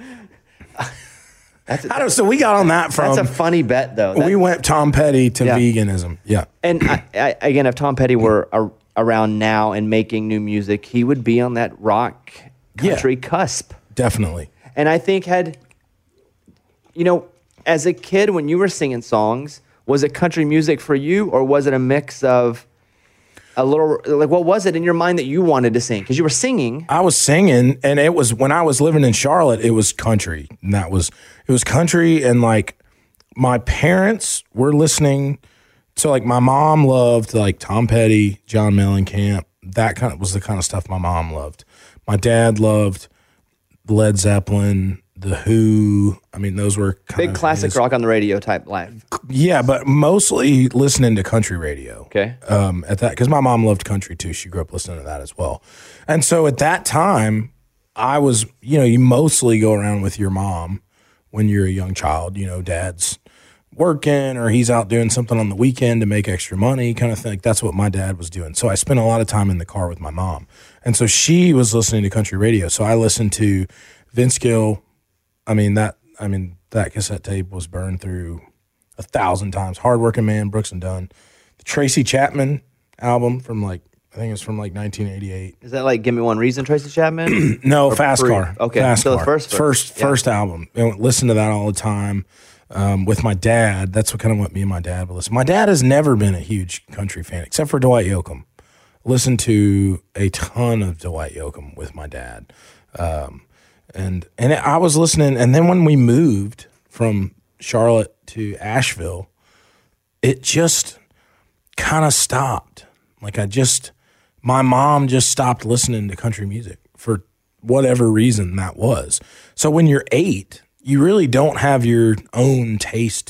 That's a, I don't. So we got on that from. that's a funny bet, though. That- we went Tom Petty to Yeah. veganism. Yeah. And I, I, again, if Tom Petty were a, around now and making new music, he would be on that rock country Yeah. cusp. Definitely. And I think had, you know, as a kid when you were singing songs, was it country music for you, or was it a mix of a little, like what was it in your mind that you wanted to sing? Because you were singing. I was singing, and it was when I was living in Charlotte. It was country, and that was it was country, and like my parents were listening. So like my mom loved like Tom Petty, John Mellencamp. That kind of was the kind of stuff my mom loved. My dad loved Led Zeppelin, The Who. I mean, those were kind Big of classic his- rock on the radio type life. Yeah, but mostly listening to country radio. Okay. Um, at that, because my mom loved country too. She grew up listening to that as well. And so at that time, I was, you know, you mostly go around with your mom when you're a young child. You know, dad's working or he's out doing something on the weekend to make extra money, kind of thing. Like, that's what my dad was doing. So I spent a lot of time in the car with my mom. And so she was listening to country radio. So I listened to Vince Gill. I mean, that, I mean, that cassette tape was burned through a thousand times. Hardworking Man, Brooks and Dunn. The Tracy Chapman album from like, I think it's from like nineteen eighty-eight. Is that like Give Me One Reason, Tracy Chapman? No, Or Fast pre- Car. okay, Fast so the Car. first verse. first, Yeah. first album. And listen to that all the time um, with my dad. That's what kind of what me and my dad would listen. My dad has never been a huge country fan, except for Dwight Yoakam. Listened to a ton of Dwight Yoakam with my dad. Um, and and I was listening, and then when we moved from Charlotte to Asheville, it just kind of stopped. Like I just, my mom just stopped listening to country music for whatever reason that was. So when you're eight, you really don't have your own taste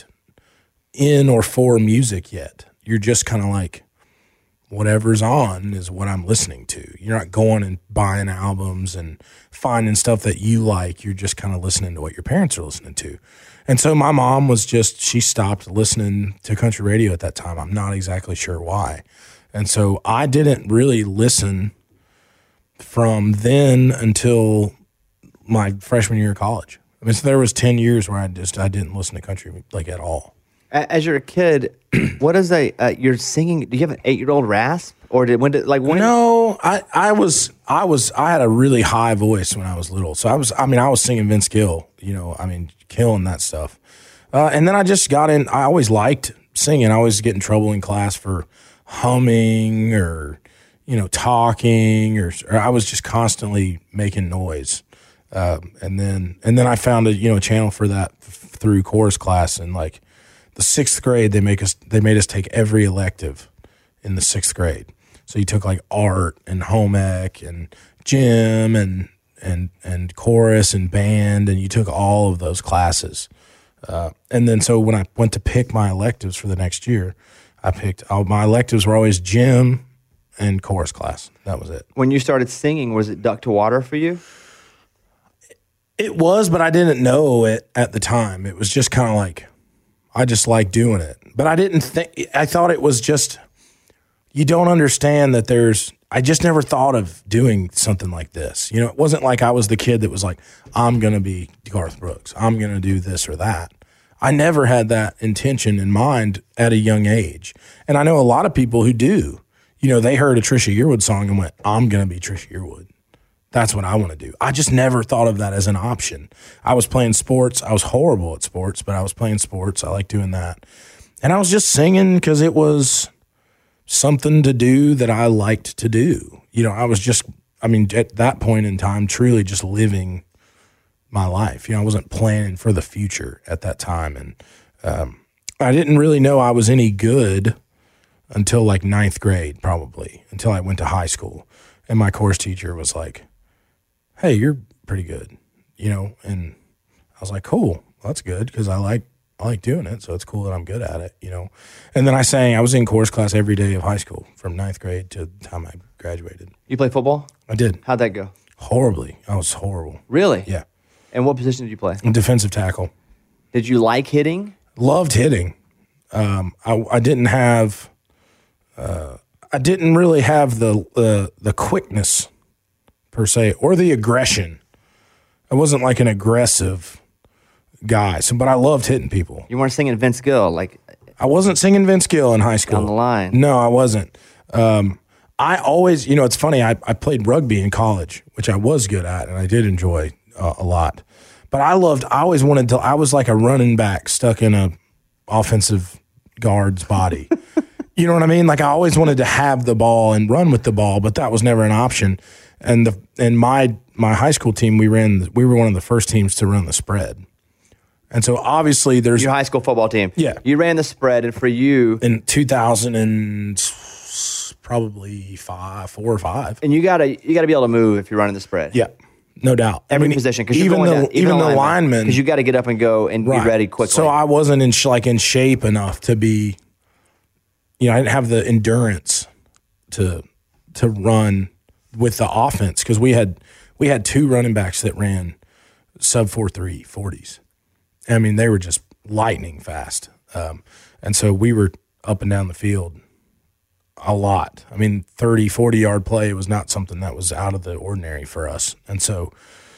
in or for music yet. You're just kind of like, whatever's on is what I'm listening to. You're not going and buying albums and finding stuff that you like. You're just kind of listening to what your parents are listening to. And so my mom was just, she stopped listening to country radio at that time. I'm not exactly sure why. And so I didn't really listen from then until my freshman year of college. I mean, so there was ten years where I just I didn't listen to country like at all. As you're a kid, what is a uh, you're singing? Do you have an eight year old rasp, or did when did like when? No, I I was I was I had a really high voice when I was little, so I was I mean I was singing Vince Gill, you know, I mean killing that stuff, uh, and then I just got in. I always liked singing. I always get in trouble in class for humming or you know talking, or, or I was just constantly making noise, uh, and then and then I found a you know a channel for that f- through chorus class, and like. The sixth grade, they make us. They made us take every elective in the sixth grade. So you took like art and home ec and gym and and and chorus and band, and you took all of those classes. Uh, and then so when I went to pick my electives for the next year, I picked uh, my electives were always gym and chorus class. That was it. When you started singing, was it duck to water for you? It was, but I didn't know it at the time. It was just kind of like. I just like doing it. But I didn't think, I thought it was just, you don't understand that there's, I just never thought of doing something like this. You know, it wasn't like I was the kid that was like, I'm going to be Garth Brooks. I'm going to do this or that. I never had that intention in mind at a young age. And I know a lot of people who do. You know, they heard a Trisha Yearwood song and went, I'm going to be Trisha Yearwood. That's what I want to do. I just never thought of that as an option. I was playing sports. I was horrible at sports, but I was playing sports. I like doing that. And I was just singing because it was something to do that I liked to do. You know, I was just, I mean, at that point in time, truly just living my life. You know, I wasn't planning for the future at that time. And um, I didn't really know I was any good until like ninth grade, probably, until I went to high school. And my course teacher was like, hey, you're pretty good, you know? And I was like, cool, well, that's good because I like I like doing it, so it's cool that I'm good at it, you know? And then I sang, I was in chorus class every day of high school from ninth grade to the time I graduated. You play football? I did. How'd that go? Horribly. I was horrible. Really? Yeah. And what position did you play? Defensive tackle. Did you like hitting? Loved hitting. Um, I, I didn't have, uh, I didn't really have the uh, the quickness per se, or the aggression. I wasn't like an aggressive guy, so but I loved hitting people. You weren't singing Vince Gill, like I wasn't singing Vince Gill in high school. down the line. No, I wasn't. Um, I always, you know, it's funny. I, I played rugby in college, which I was good at, and I did enjoy uh, a lot. But I loved. I always wanted to. I was like a running back stuck in a offensive guard's body. You know what I mean? Like I always wanted to have the ball and run with the ball, but that was never an option. And the and my my high school team, we ran. We were one of the first teams to run the spread. And so obviously there's Your high school football team. Yeah. You ran the spread, and for you, in two thousand and probably five, four or five. and you gotta you gotta be able to move if you're running the spread. Yeah, no doubt. Every I mean, position, because even going the down, even the linemen, because you got to get up and go and right. be ready quickly. So I wasn't in sh- like in shape enough to be. You know, I didn't have the endurance to to run with the offense because we had we had two running backs that ran sub four three forties. I mean, they were just lightning fast, um, and so we were up and down the field a lot. I mean, thirty, forty yard play was not something that was out of the ordinary for us, and so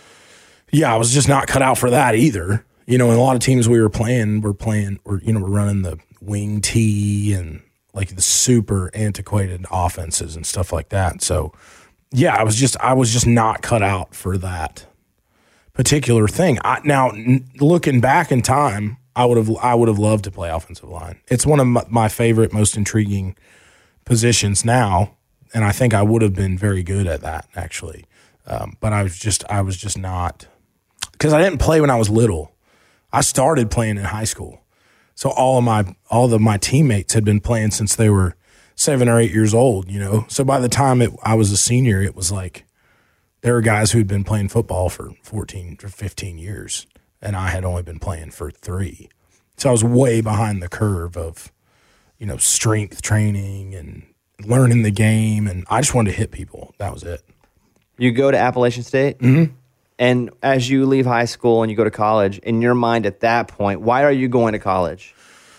yeah, I was just not cut out for that either. You know, and a lot of teams we were playing were playing, were you know, we're running the wing tee and like the super antiquated offenses and stuff like that. So yeah, I was just, I was just not cut out for that particular thing. I, now n- looking back in time, I would have, I would have loved to play offensive line. It's one of my, my favorite, most intriguing positions now. And I think I would have been very good at that actually. Um, but I was just, I was just not, because I didn't play when I was little. I started playing in high school. So all of my all of my teammates had been playing since they were seven or eight years old, you know. So by the time it, I was a senior, it was like there were guys who had been playing football for fourteen or fifteen years, and I had only been playing for three. So I was way behind the curve of, you know, strength training and learning the game, and I just wanted to hit people. That was it. You go to Appalachian State, Mm-hmm. and as you leave high school and you go to college, in your mind at that point, why are you going to college?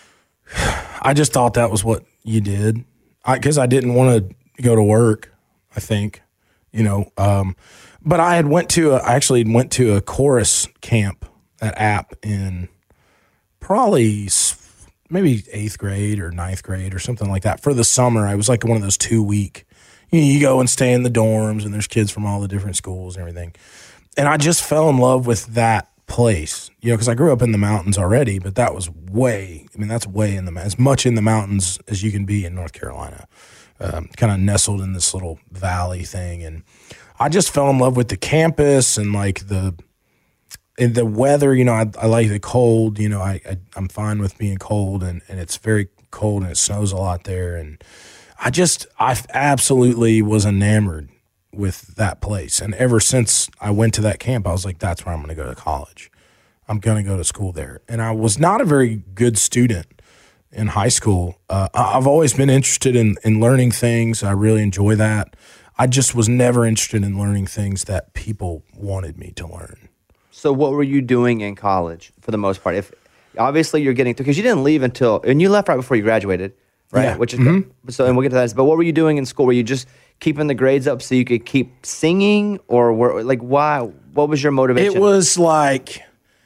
I just thought that was what you did, because I, I didn't want to go to work. I think, you know, um, but I had went to a, I actually went to a chorus camp at App in probably maybe eighth grade or ninth grade or something like that for the summer. I was like one of those two week, you know, you go and stay in the dorms and there's kids from all the different schools and everything. And I just fell in love with that place, you know, because I grew up in the mountains already, but that was way, I mean, that's way in the, as much in the mountains as you can be in North Carolina, um, kind of nestled in this little valley thing. And I just fell in love with the campus and like the, and the weather, you know, I, I like the cold, you know, I, I, I'm fine with being cold and, and it's very cold and it snows a lot there. And I just, I absolutely was enamored with that place. And ever since I went to that camp, I was like, that's where I'm going to go to college. I'm going to go to school there. And I was not a very good student in high school. Uh, I've always been interested in, in learning things. I really enjoy that. I just was never interested in learning things that people wanted me to learn. So what were you doing in college for the most part? If obviously you're getting, because you didn't leave until, and you left right before you graduated, right? Yeah. Which is, Mm-hmm. so, and we'll get to that. But what were you doing in school? Were you just keeping the grades up so you could keep singing, or were, like, why? What was your motivation? It was like,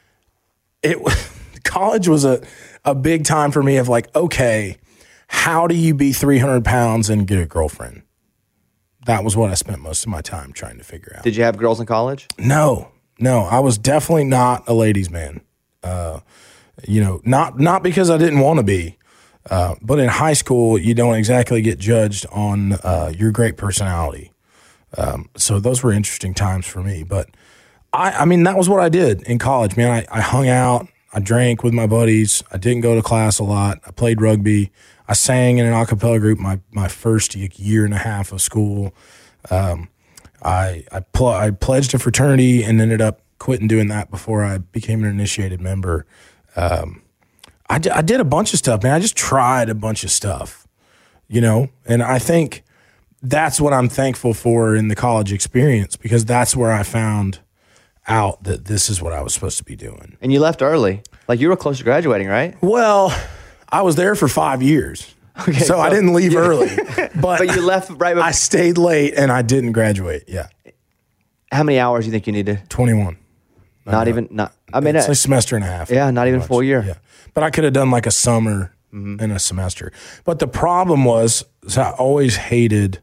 it college was a, a big time for me of like, okay, how do you be three hundred pounds and get a girlfriend? That was what I spent most of my time trying to figure out. Did you have girls in college? No, no, I was definitely not a ladies' man. Uh, you know, not not because I didn't want to be, uh, but in high school, you don't exactly get judged on uh, your great personality. Um, so those were interesting times for me. But I, I mean, that was what I did in college, man. I, I hung out, I drank with my buddies, I didn't go to class a lot, I played rugby, I sang in an a cappella group my my first year and a half of school. Um, I I, pl- I pledged a fraternity and ended up quitting doing that before I became an initiated member. Um, I, d- I did a bunch of stuff, man. I just tried a bunch of stuff, you know, and I think that's what I'm thankful for in the college experience, because that's where I found out that this is what I was supposed to be doing. And you left early. Like, you were close to graduating, right? Well, I was there for five years. Okay, so, so- I didn't leave early, but, But you left right before. I stayed late and I didn't graduate. Yeah. How many hours do you think you needed? twenty-one. Not even, not, I mean, It's uh, a semester and a half. yeah, not even Much. full year. Yeah. But I could have done like a summer and a semester. But the problem was, is I always hated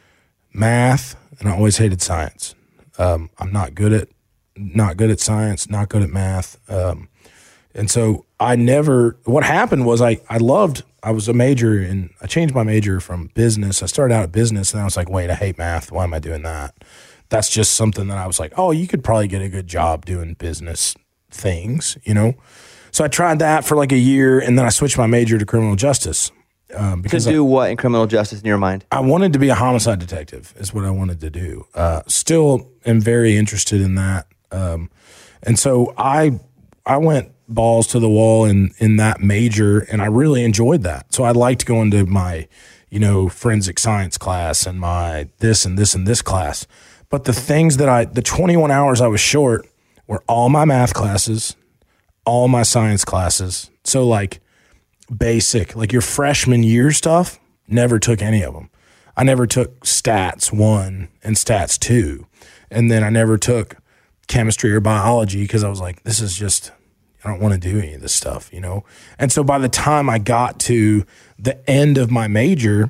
math and I always hated science. Um, I'm not good at, not good at science, not good at math. Um, and so I never, what happened was I, I loved, I was a major in, I changed my major from business. I started out at business and I was like, wait, I hate math. Why am I doing that? That's just something that I was like, oh, you could probably get a good job doing business things, you know? So I tried that for like a year and then I switched my major to criminal justice. Um, To because do what in criminal justice in your mind? I, I wanted to be a homicide detective is what I wanted to do. Uh, still am very interested in that. Um, and so I, I went balls to the wall in, in that major and I really enjoyed that. So I liked going to my, you know, forensic science class and my this and this and this class. But the things that I, the twenty-one hours I was short were all my math classes, all my science classes. So like basic, like your freshman year stuff, never took any of them. I never took stats one and stats two. And then I never took chemistry or biology because I was like, this is just, I don't want to do any of this stuff, you know? And so by the time I got to the end of my major,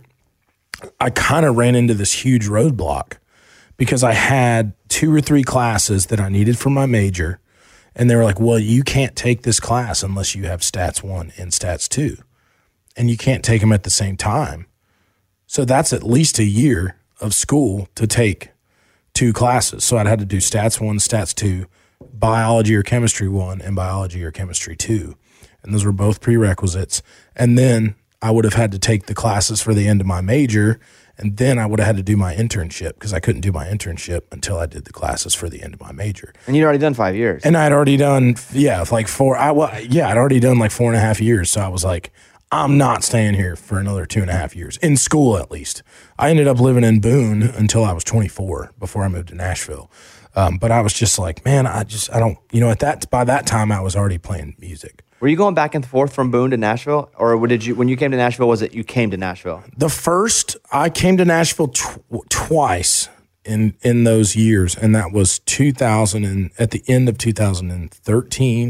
I kind of ran into this huge roadblock because I had two or three classes that I needed for my major. And they were like, well, you can't take this class unless you have stats one and stats two. And you can't take them at the same time. So that's at least a year of school to take two classes. So I'd had to do stats one, stats two, biology or chemistry one, and biology or chemistry two. And those were both prerequisites. And then I would have had to take the classes for the end of my major. And then I would have had to do my internship because I couldn't do my internship until I did the classes for the end of my major. And you'd already done five years. And I'd already done, yeah, like four, I, well, yeah, I'd already done like four and a half years. So I was like, I'm not staying here for another two and a half years, in school at least. I ended up living in Boone until I was twenty-four before I moved to Nashville. Um, but I was just like, man, I just, I don't, you know, at that, by that time I was already playing music. Were you going back and forth from Boone to Nashville? Or did you, when you came to Nashville, was it you came to Nashville? The first, I came to Nashville tw- twice in in those years, and that was two thousand and at the end of two thousand thirteen,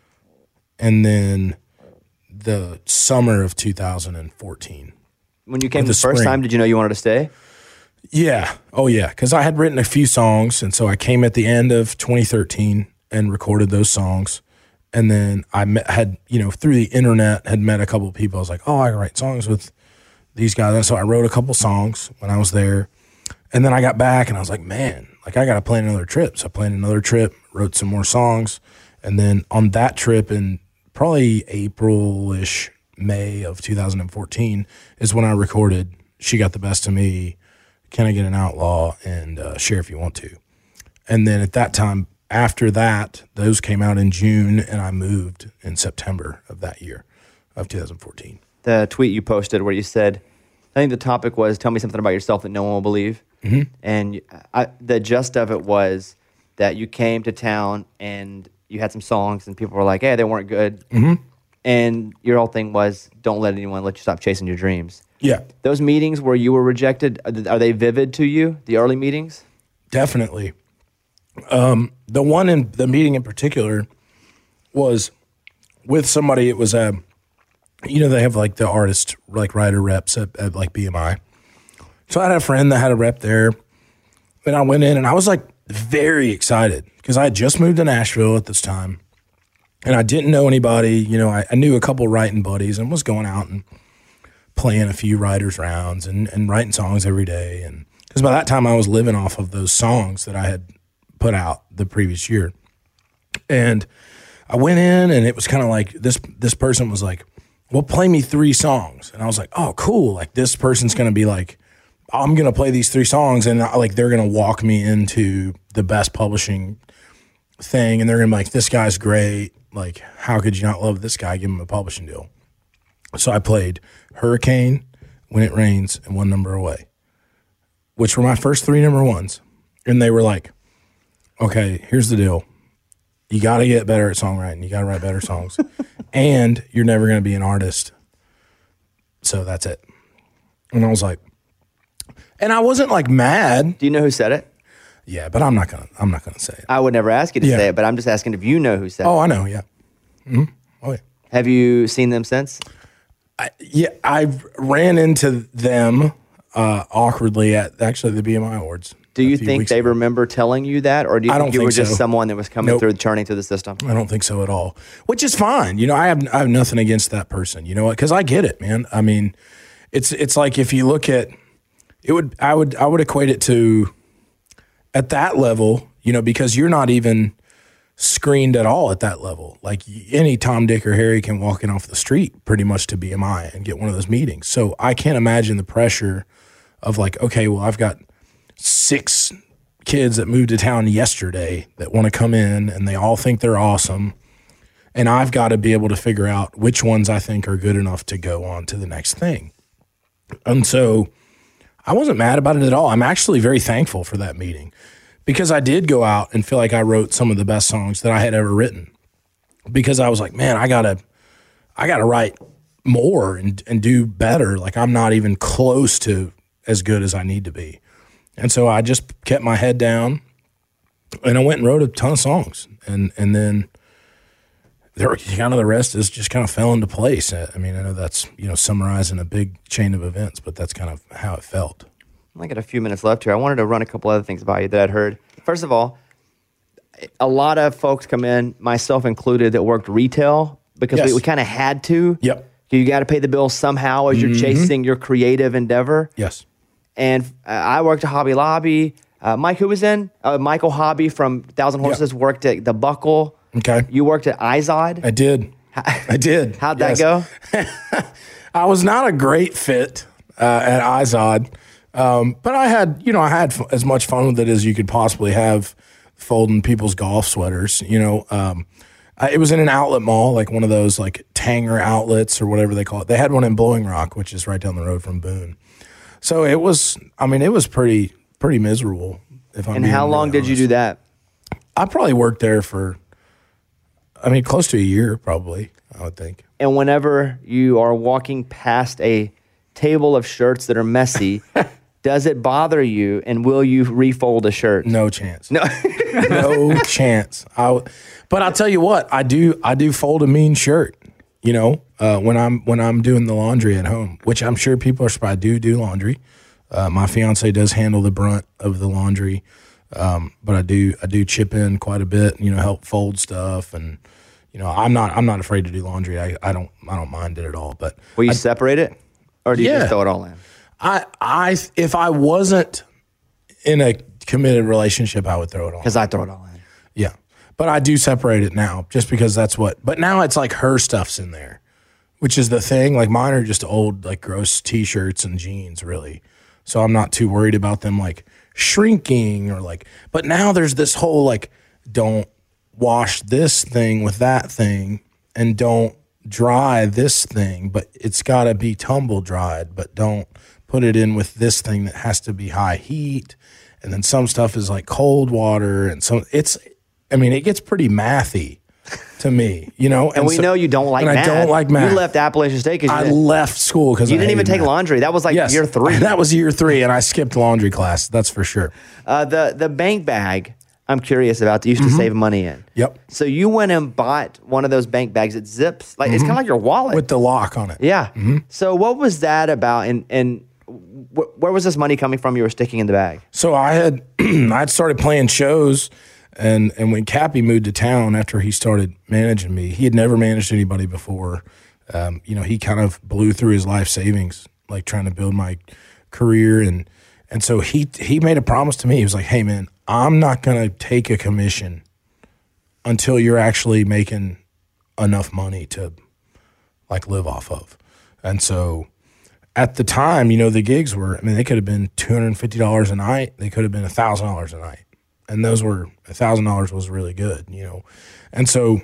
and then the summer of two thousand fourteen. When you came the the first spring. time, did you know you wanted to stay? Yeah. Oh, yeah. Because I had written a few songs, and so I came at the end of twenty thirteen and recorded those songs. And then I met, had, you know, through the internet, had met a couple of people. I was like, oh, I can write songs with these guys. And so I wrote a couple songs when I was there. And then I got back, and I was like, man, like I got to plan another trip. So I planned another trip, wrote some more songs. And then on that trip in probably April-ish, May of two thousand fourteen is when I recorded She Got the Best of Me, Can I Get an Outlaw, and uh, Share If You Want To. And then at that time, after that, those came out in June, and I moved in September of that year, of two thousand fourteen. The tweet you posted where you said, I think the topic was, tell me something about yourself that no one will believe. Mm-hmm. And I, the gist of it was that you came to town and you had some songs and people were like, hey, they weren't good. Mm-hmm. And your whole thing was, don't let anyone let you stop chasing your dreams. Yeah, Those meetings where you were rejected, are they vivid to you, the early meetings? definitely. Um, the one in the meeting in particular was with somebody. It was a, you know, they have like the artist, like writer reps at, at like B M I. So I had a friend that had a rep there, and I went in and I was like very excited because I had just moved to Nashville at this time, and I didn't know anybody. You know, I, I knew a couple writing buddies and was going out and playing a few writers rounds and, and writing songs every day. And because by that time I was living off of those songs that I had put out the previous year. And I went in and it was kind of like this, this person was like, well, play me three songs. And I was like, oh, cool. Like this person's going to be like, I'm going to play these three songs and like, they're going to walk me into the best publishing thing. And they're going to be like, this guy's great. Like, how could you not love this guy? Give him a publishing deal. So I played Hurricane, When It Rains, and One Number Away, which were my first three number ones. And they were like, okay, here's the deal. You got to get better at songwriting. You got to write better songs. And you're never going to be an artist. So that's it. And I was like, and I wasn't like mad. Do you know who said it? Yeah, but I'm not going to, I'm not going to say it. I would never ask you to Yeah. say it, but I'm just asking if you know who said Oh, it. I know. Yeah. Mm-hmm. Oh, yeah. Have you seen them since? I, yeah, I ran into them uh, awkwardly at actually the B M I Awards. Do a you few think weeks they ago. remember telling you that, or do you I think don't you think were just so. someone that was coming Nope. through, churning through the system? I don't think so at all, which is fine. You know, I have I have nothing against that person. You know what? Because I get it, man. I mean, it's it's like if you look at it, would I would I would equate it to at that level. You know, because you're not even screened at all at that level. Like any Tom, Dick, or Harry can walk in off the street pretty much to B M I and get one of those meetings. So I can't imagine the pressure of like, okay, well, I've got six kids that moved to town yesterday that want to come in and they all think they're awesome. And I've got to be able to figure out which ones I think are good enough to go on to the next thing. And so I wasn't mad about it at all. I'm actually very thankful for that meeting because I did go out and feel like I wrote some of the best songs that I had ever written because I was like, man, I gotta, I gotta write more and, and do better. Like I'm not even close to as good as I need to be. And so I just kept my head down and I went and wrote a ton of songs. And, and then there were kind of the rest is just kind of fell into place. I mean, I know that's, you know, summarizing a big chain of events, but that's kind of how it felt. I got a few minutes left here. I wanted to run a couple other things by you that I'd heard. First of all, a lot of folks come in, myself included, that worked retail because Yes. we, we kind of had to. Yep. You got to pay the bills somehow as you're chasing your creative endeavor. Yes. And uh, I worked at Hobby Lobby. Uh, Mike, who was in? Uh, Michael Hobby from Thousand Horses worked at The Buckle. Okay. You worked at Izod. I did. I did. How'd that Yes. go? I was not a great fit uh, at Izod, um, but I had, you know, I had f- as much fun with it as you could possibly have folding people's golf sweaters. You know, um, I, it was in an outlet mall, like one of those like Tanger outlets or whatever they call it. They had one in Blowing Rock, which is right down the road from Boone. So it was, I mean, it was pretty, pretty miserable. If I'm And being how long really did you honest. do that? I probably worked there for, I mean, close to a year, probably, I would think. And whenever you are walking past a table of shirts that are messy, Does it bother you, and will you refold a shirt? No chance. No, no chance. I, w- but I'll tell you what, I do. I do fold a mean shirt. You know, uh, when I'm when I'm doing the laundry at home, which I'm sure people are surprised. I do do laundry. Uh, my fiance does handle the brunt of the laundry, um, but I do I do chip in quite a bit. You know, help fold stuff, and you know, I'm not I'm not afraid to do laundry. I, I don't I don't mind it at all. But will you I, separate it, or do you yeah. just throw it all in? I, I, if I wasn't in a committed relationship, I would throw it all. Because I throw it all in. Yeah, but I do separate it now, just because that's what. But now it's like her stuff's in there, which is the thing. Like mine are just old, like gross T-shirts and jeans, really. So I'm not too worried about them like shrinking or like. But now there's this whole like, don't wash this thing with that thing, and don't dry this thing, but it's got to be tumble dried, but don't put it in with this thing that has to be high heat. And then some stuff is like cold water, and some it's, I mean, it gets pretty mathy to me, you know. And, and we so, know you don't like and math. I don't like math. You left Appalachian State because I didn't, left school because you I didn't even take math. laundry. That was like yes, year three. That was year three, and I skipped laundry class. That's for sure. Uh, the the bank bag, I'm curious about. That you used to mm-hmm. save money in. Yep. So you went and bought one of those bank bags that zips, like mm-hmm. it's kind of like your wallet with the lock on it. Yeah. Mm-hmm. So what was that about? And and wh- where was this money coming from? You were sticking in the bag. So I had I'd started playing shows, and and when Cappy moved to town after he started managing me, he had never managed anybody before. Um, you know, he kind of blew through his life savings, like trying to build my career, and and so he he made a promise to me. He was like, "Hey, man, I'm not going to take a commission until you're actually making enough money to like live off of." And so at the time, you know, the gigs were, I mean, they could have been two hundred fifty dollars a night. They could have been one thousand dollars a night. And those were, one thousand dollars was really good, you know. And so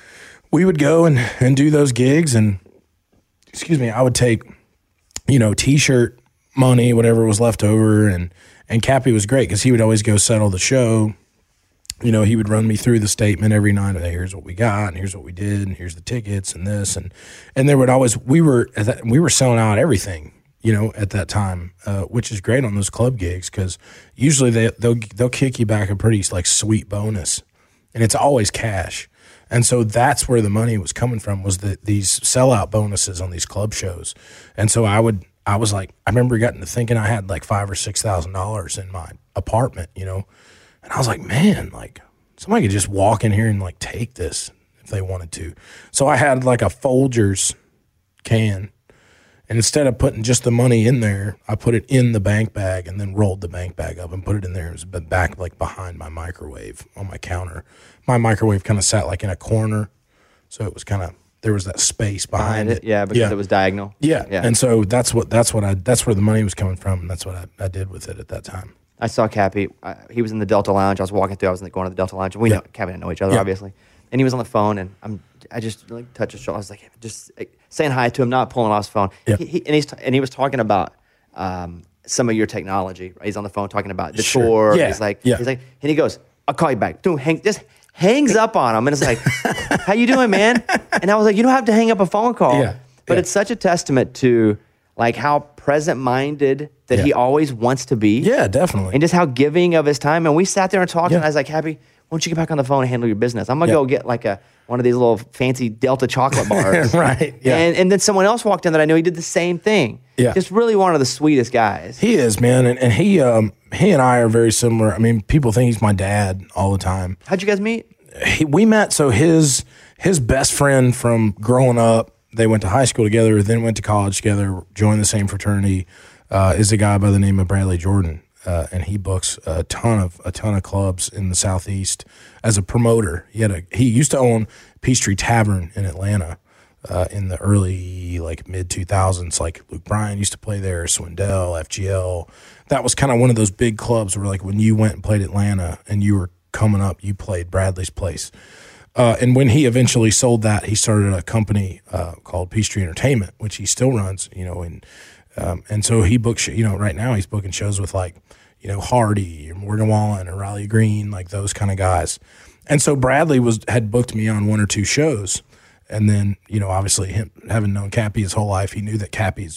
we would go and, and do those gigs, and, excuse me, I would take, you know, T-shirt money, whatever was left over, and And Cappy was great because he would always go settle the show. You know, he would run me through the statement every night. Hey, here's what we got, and here's what we did, and here's the tickets, and this, and and there would always we were we were selling out everything. You know, at that time, uh, which is great on those club gigs because usually they they'll they'll kick you back a pretty like sweet bonus, and it's always cash. And so that's where the money was coming from, was the, these sellout bonuses on these club shows. And so I would. I was like, I remember getting to thinking I had like five or six thousand dollars in my apartment, you know, and I was like, man, like somebody could just walk in here and like take this if they wanted to. So I had like a Folgers can, and instead of putting just the money in there, I put it in the bank bag and then rolled the bank bag up and put it in there. It was back like behind my microwave on my counter. My microwave kind of sat like in a corner, so it was kind of. There was that space behind, behind it. it. Yeah, because yeah. it was diagonal. Yeah. yeah. And so that's what that's what I that's where the money was coming from, and that's what I, I did with it at that time. I saw Cappy. Uh, he was in the Delta Lounge. I was walking through. I was going to the Delta Lounge. And we yeah. know Cappy didn't know each other, yeah. obviously. And he was on the phone, and I'm I just like touched his shoulder. I was like, just like, saying hi to him, not pulling off his phone. Yeah. He, he, and he's and he was talking about um, some of your technology. Right? He's on the phone talking about the sure. tour. Yeah. He's like, yeah. he's like, and he goes, "I'll call you back." Dude, hang just. hangs up on him and it's like, how you doing, man? And I was like, you don't have to hang up a phone call. Yeah, but yeah. it's such a testament to like how present-minded that yeah. he always wants to be. Yeah, definitely. And just how giving of his time. And we sat there and talked yeah. and I was like, Happy, why don't you get back on the phone and handle your business? I'm going to yeah. go get like a one of these little fancy Delta chocolate bars. right. Yeah. And, and then someone else walked in that I knew he did the same thing. Yeah. Just really one of the sweetest guys. He is, man. And, and he um, he and I are very similar. I mean, people think he's my dad all the time. How'd you guys meet? He, we met, so his his best friend from growing up, they went to high school together, then went to college together, joined the same fraternity, uh, is a guy by the name of Bradley Jordan. Uh, and he books a ton of a ton of clubs in the Southeast as a promoter. He had a he used to own Peachtree Tavern in Atlanta uh, in the early like mid two thousands. Like Luke Bryan used to play there, Swindell, F G L. That was kind of one of those big clubs where like when you went and played Atlanta and you were coming up, you played Bradley's place. Uh, and when he eventually sold that, he started a company uh, called Peachtree Entertainment, which he still runs, you know, and um, and so he books, you know, right now he's booking shows with like, you know, Hardy or Morgan Wallen or Riley Green, like those kind of guys. And so Bradley was had booked me on one or two shows. And then, you know, obviously him having known Cappy his whole life, he knew that Cappy's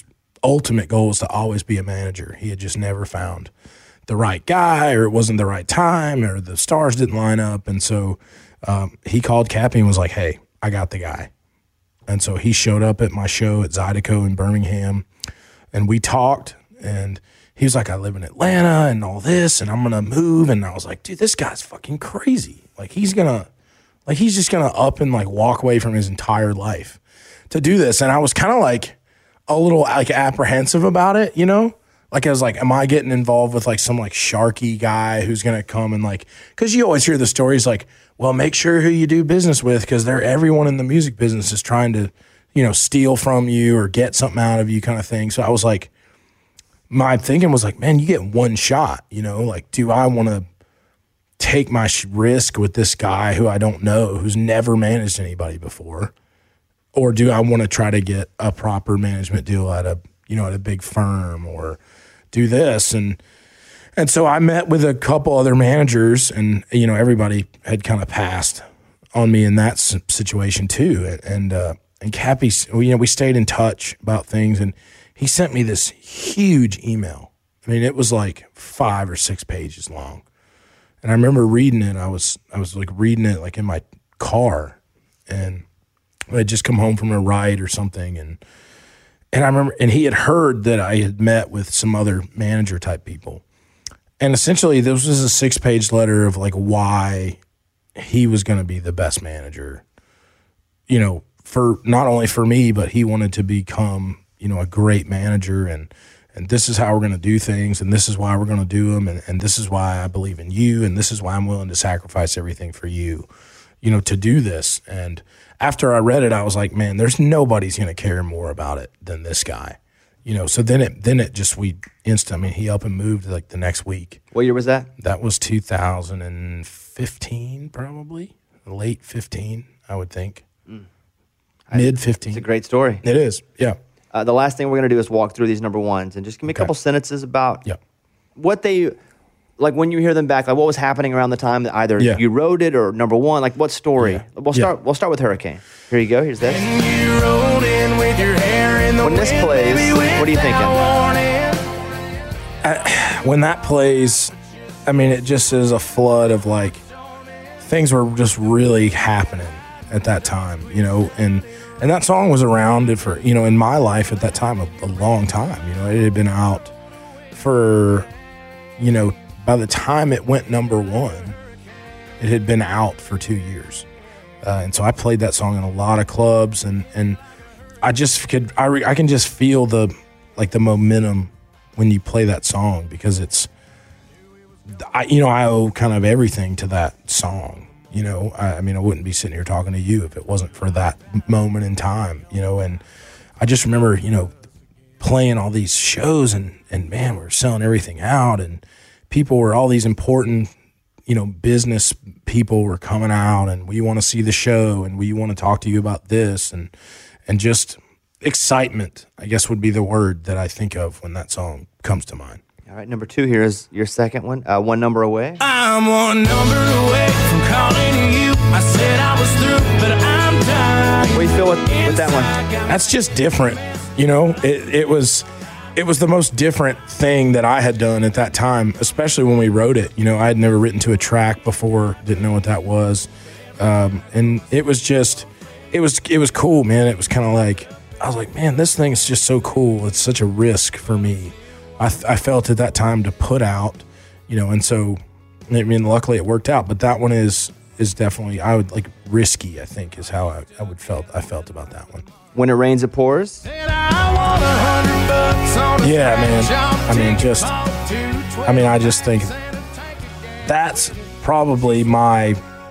ultimate goal was to always be a manager. He had just never found the right guy, or it wasn't the right time, or the stars didn't line up. And so um, he called Cappy and was like, hey, I got the guy. And so he showed up at my show at Zydeco in Birmingham, and we talked, and he was like, I live in Atlanta and all this, and I'm going to move. And I was like, dude, this guy's fucking crazy. Like, he's going to, like, he's just going to up and like walk away from his entire life to do this. And I was kind of like a little like apprehensive about it, you know? Like, I was like, am I getting involved with like some like sharky guy who's going to come and like, cause you always hear the stories like, well, make sure who you do business with, cause they're, everyone in the music business is trying to, you know, steal from you or get something out of you kind of thing. So I was like, my thinking was like, man, you get one shot, you know, like, do I want to take my sh- risk with this guy who I don't know, who's never managed anybody before? Or do I want to try to get a proper management deal at a, you know, at a big firm, or do this? And, and so I met with a couple other managers, and, you know, everybody had kind of passed on me in that s- situation too. And, and, uh, and Cappy, you know, we stayed in touch about things, and he sent me this huge email. I mean, it was like five or six pages long. And I remember reading it. I was I was like reading it like in my car, and I had just come home from a ride or something, and and I remember, and he had heard that I had met with some other manager type people. And essentially this was a six page letter of like why he was going to be the best manager, you know, for not only for me, but he wanted to become, you know, a great manager, and, and this is how we're going to do things, and this is why we're going to do them, and, and this is why I believe in you, and this is why I'm willing to sacrifice everything for you, you know, to do this. And after I read it, I was like, man, there's nobody's going to care more about it than this guy, you know. So then it then it just we instant. I mean, he up and moved like the next week. What year was that? That was two thousand fifteen, probably late fifteen, I would think, mm. mid fifteen. It's a great story. It is, yeah. Uh, the last thing we're going to do is walk through these number ones and just give me a Okay. couple sentences about Yeah. what they, like when you hear them back, like what was happening around the time that either Yeah. you wrote it or number one, like what story? Yeah. We'll start. Yeah. We'll start with Hurricane. Here you go. Here's this. You rolled in with your hair in the When this wind, plays, baby, what are you thinking? without warning. When that plays, I mean, it just is a flood of like, things were just really happening at that time, you know, and and that song was around for, you know, in my life at that time, a, a long time. You know, it had been out for, you know, by the time it went number one, it had been out for two years. Uh, and so I played that song in a lot of clubs, and, and I just could, I, re, I can just feel the, like the momentum when you play that song, because it's, I, you know, I owe kind of everything to that song. You know, I, I mean, I wouldn't be sitting here talking to you if it wasn't for that moment in time, you know. And I just remember, you know, playing all these shows, and, and man, we were selling everything out, and people were, all these important, you know, business people were coming out, and we want to see the show, and we want to talk to you about this, and, and just excitement, I guess, would be the word that I think of when that song comes to mind. All right, number two here is your second one. Uh, one number away. I'm one number away from calling you. I said I was through, but I'm done. What do you feel with, with that one? That's just different, you know. It, it was, it was the most different thing that I had done at that time, especially when we wrote it. You know, I had never written to a track before, didn't know what that was, um, and it was just, it was, it was cool, man. It was kind of like, I was like, man, this thing is just so cool. It's such a risk for me. I, I felt at that time to put out, you know, and so, I mean, luckily it worked out. But that one is is definitely, I would like risky, I think, is how I, I would felt I felt about that one. When it rains, it pours. And I want a hundred bucks on a Yeah, man. scratch-off I mean, ticket just, off two twelve. I mean, I just think that's probably my,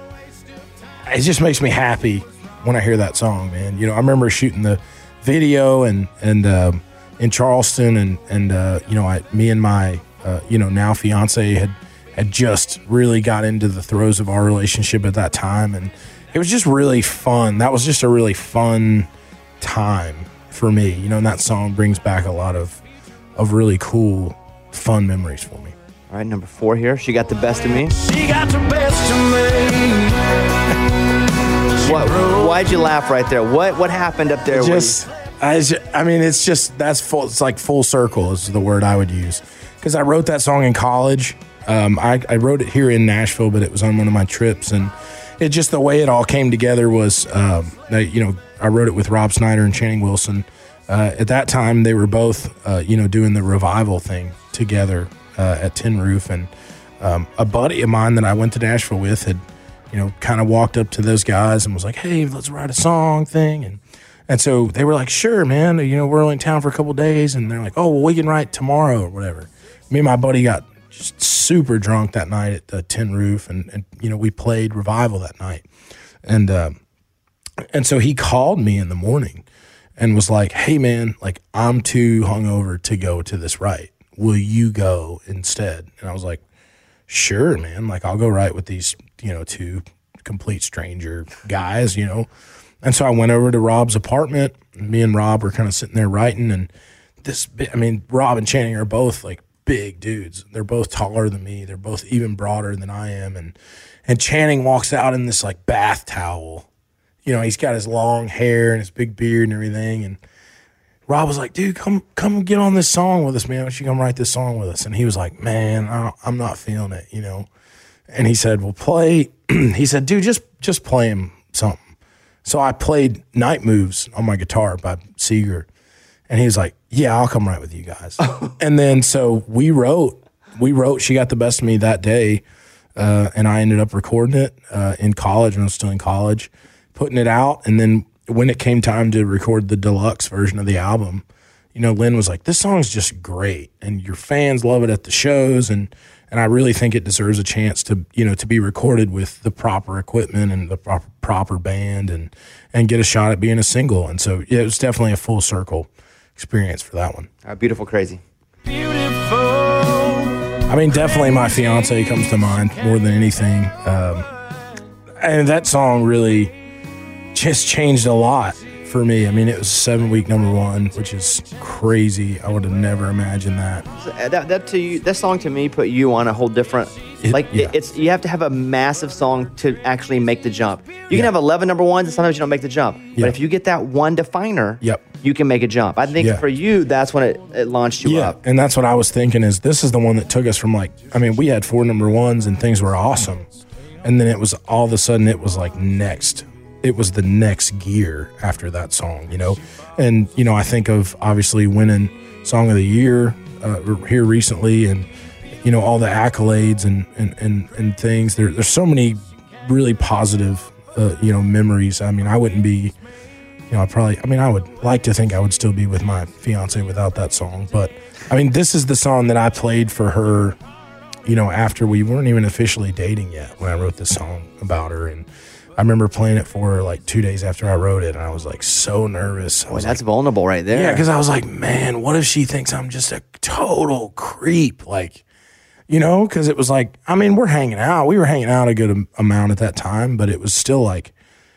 it just makes me happy when I hear that song, man. You know, I remember shooting the video and, and, um, in Charleston, and, and, uh, you know, I, me and my, uh, you know, now fiance had, had just really got into the throes of our relationship at that time. And it was just really fun. That was just a really fun time for me, you know, and that song brings back a lot of, of really cool, fun memories for me. All right, number four here. She got the best of me. She got the best of me. What? Why'd you laugh right there? What? What happened up there? It where just, I, ju- I mean, it's just that's full. It's like full circle is the word I would use, because I wrote that song in college. Um, I, I wrote it here in Nashville, but it was on one of my trips, and it just the way it all came together was, um, that, you know, I wrote it with Rob Snyder and Channing Wilson. Uh, at that time, they were both, uh, you know, doing the revival thing together uh, at Tin Roof, and um, a buddy of mine that I went to Nashville with had, you know, kind of walked up to those guys and was like, "Hey, let's write a song thing," and and so they were like, "Sure, man. You know, we're only in town for a couple of days," and they're like, "Oh, well, we can write tomorrow or whatever." Me and my buddy got just super drunk that night at the Tin Roof, and, and you know, we played Revival that night, and uh, and so he called me in the morning and was like, "Hey, man, like I'm too hungover to go to this write. Will you go instead?" And I was like, "Sure, man. Like I'll go write with these, you know, two complete stranger guys, you know." And so I went over to Rob's apartment. And me and Rob were kind of sitting there writing, and this, I mean, Rob and Channing are both like big dudes. They're both taller than me. They're both even broader than I am. And and Channing walks out in this like bath towel. You know, he's got his long hair and his big beard and everything. And Rob was like, "Dude, come come get on this song with us, man. Why don't you come write this song with us?" And he was like, "Man, I don't, I'm not feeling it, you know." And he said, "Well, play." He said, "Dude, just just play him something." So I played Night Moves on my guitar by Seeger. And he was like, "Yeah, I'll come write with you guys." And then so we wrote, we wrote She Got the Best of Me that day. Uh, and I ended up recording it uh, in college when I was still in college, putting it out. And then when it came time to record the deluxe version of the album, you know, Lynn was like, "This song's just great. And your fans love it at the shows. And, and I really think it deserves a chance to, you know, to be recorded with the proper equipment and the proper, proper band and, and get a shot at being a single." And so yeah, it was definitely a full circle experience for that one. Uh, beautiful, crazy. Beautiful. I mean, definitely My Fiance comes to mind more than anything. Um, and that song really just changed a lot for me. I mean, it was a seven-week number one, which is crazy. I would have never imagined that. That, that to you, that song to me put you on a whole different. It- like yeah. it, it's you have to have a massive song to actually make the jump. You Yeah. can have eleven number ones, and sometimes you don't make the jump. Yeah. But if you get that one definer, Yep. you can make a jump. I think Yeah. for you, that's when it, it launched you Yeah, up. and that's what I was thinking is this is the one that took us from like, I mean, we had four number ones and things were awesome. And then it was all of a sudden it was like next. It was the next gear after that song, you know? And, you know, I think of obviously winning Song of the Year uh, here recently and, you know, all the accolades and, and, and, and things. There, there's so many really positive, uh, you know, memories. I mean, I wouldn't be, you know, I probably, I mean, I would like to think I would still be with my fiance without that song. But, I mean, this is the song that I played for her, you know, after we weren't even officially dating yet when I wrote this song about her. And I remember playing it for her like two days after I wrote it. And I was like so nervous. I Boy, was that's like, vulnerable right there. yeah, because I was like, man, what if she thinks I'm just a total creep? Like, you know, because it was like, I mean, we're hanging out. We were hanging out a good am- amount at that time, but it was still like,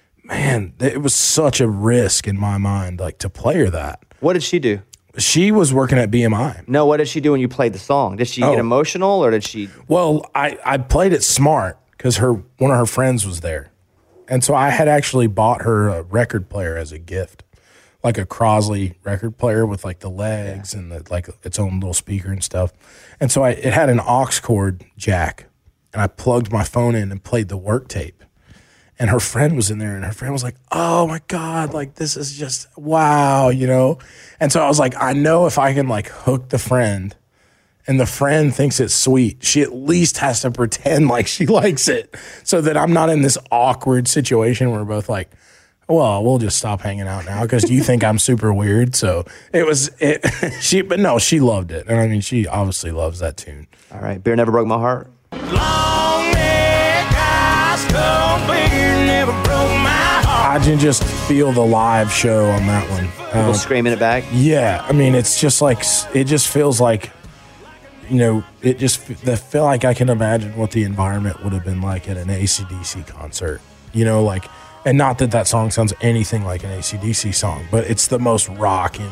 man, it was such a risk in my mind, like to play her that. What did she do? She was working at B M I. No, what did she do when you played the song? Did she Oh. get emotional or did she? Well, I, I played it smart because her one of her friends was there. And so I had actually bought her a record player as a gift, like a Crosley record player with like the legs and the, like its own little speaker and stuff. And so I, it had an aux cord jack, and I plugged my phone in and played the work tape. And her friend was in there, and her friend was like, "Oh my God, like this is just wow," you know? And so I was like, I know if I can like hook the friend and the friend thinks it's sweet, she at least has to pretend like she likes it so that I'm not in this awkward situation where we're both like, well, we'll just stop hanging out now because you think I'm super weird. So it was, it, she, but no, she loved it. And I mean, she obviously loves that tune. All right, Beer Never Broke My Heart. Long neck, ice cold beer never broke my heart. I can just feel the live show on that one. People Um, screaming it back. Yeah, I mean, it's just like it just feels like, you know, it just I feel like I can imagine what the environment would have been like at an A C D C concert. You know, like, and not that that song sounds anything like an A C D C song, but it's the most rocking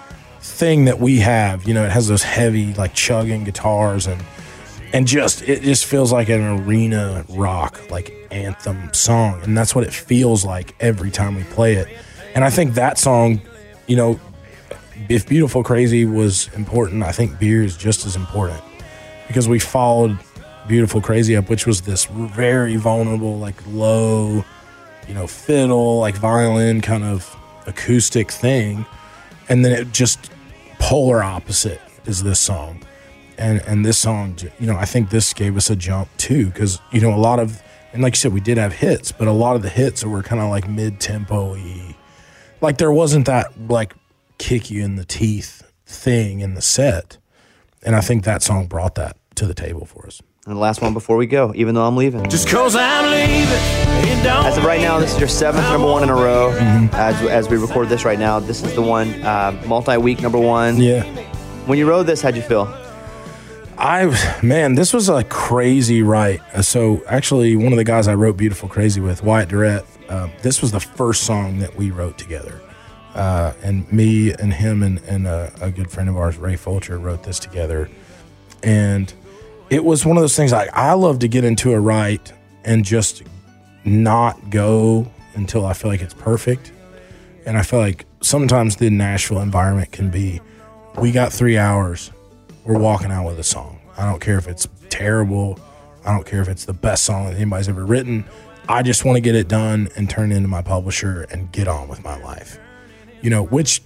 thing that we have. You know, it has those heavy like chugging guitars and and just it just feels like an arena rock like anthem song, and that's what it feels like every time we play it. And I think that song you know, if Beautiful Crazy was important, I think Beer is just as important, because we followed Beautiful Crazy up, which was this very vulnerable, like low, you know, fiddle, like violin kind of acoustic thing. And then it just polar opposite is this song. And and this song, you know, I think this gave us a jump too, because, you know, a lot of, and like you said, we did have hits, but a lot of the hits were kind of like mid-tempo-y. Like there wasn't that like kick you in the teeth thing in the set. And I think that song brought that to the table for us. And the last one before we go, Even Though I'm Leaving. Just cause I'm leaving, it don't As of right now, this is your seventh number one in a row. Mm-hmm. As as we record this right now, this is the one, uh, multi-week number one. Yeah. When you wrote this, how'd you feel? I, man, this was a crazy write. Uh, So actually, one of the guys I wrote Beautiful Crazy with, Wyatt Durrett, uh, this was the first song that we wrote together. Uh, and me and him and, and a, a good friend of ours, Ray Fulcher, wrote this together. And it was one of those things, like, I love to get into a write and just not go until I feel like it's perfect. And I feel like sometimes the Nashville environment can be, we got three hours, we're walking out with a song. I don't care if it's terrible. I don't care if it's the best song that anybody's ever written. I just want to get it done and turn it into my publisher and get on with my life. You know, which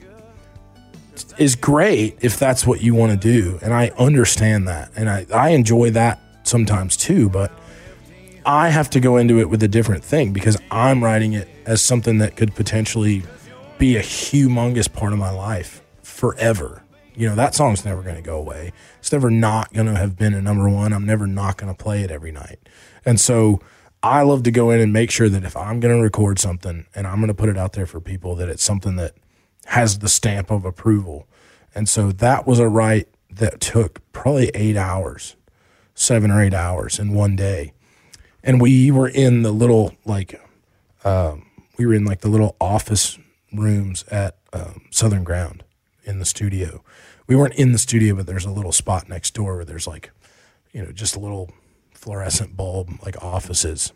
is great if that's what you want to do. And I understand that. And I, I enjoy that sometimes too, but I have to go into it with a different thing, because I'm writing it as something that could potentially be a humongous part of my life forever. You know, that song's never going to go away. It's never not going to have been a number one. I'm never not going to play it every night. And so I love to go in and make sure that if I'm going to record something and I'm going to put it out there for people, that it's something that has the stamp of approval. And so that was a write that took probably eight hours, seven or eight hours in one day. And we were in the little, like, um, we were in like the little office rooms at um, Southern Ground in the studio. We weren't in the studio, but there's a little spot next door where there's like, you know, just a little fluorescent bulb, like offices.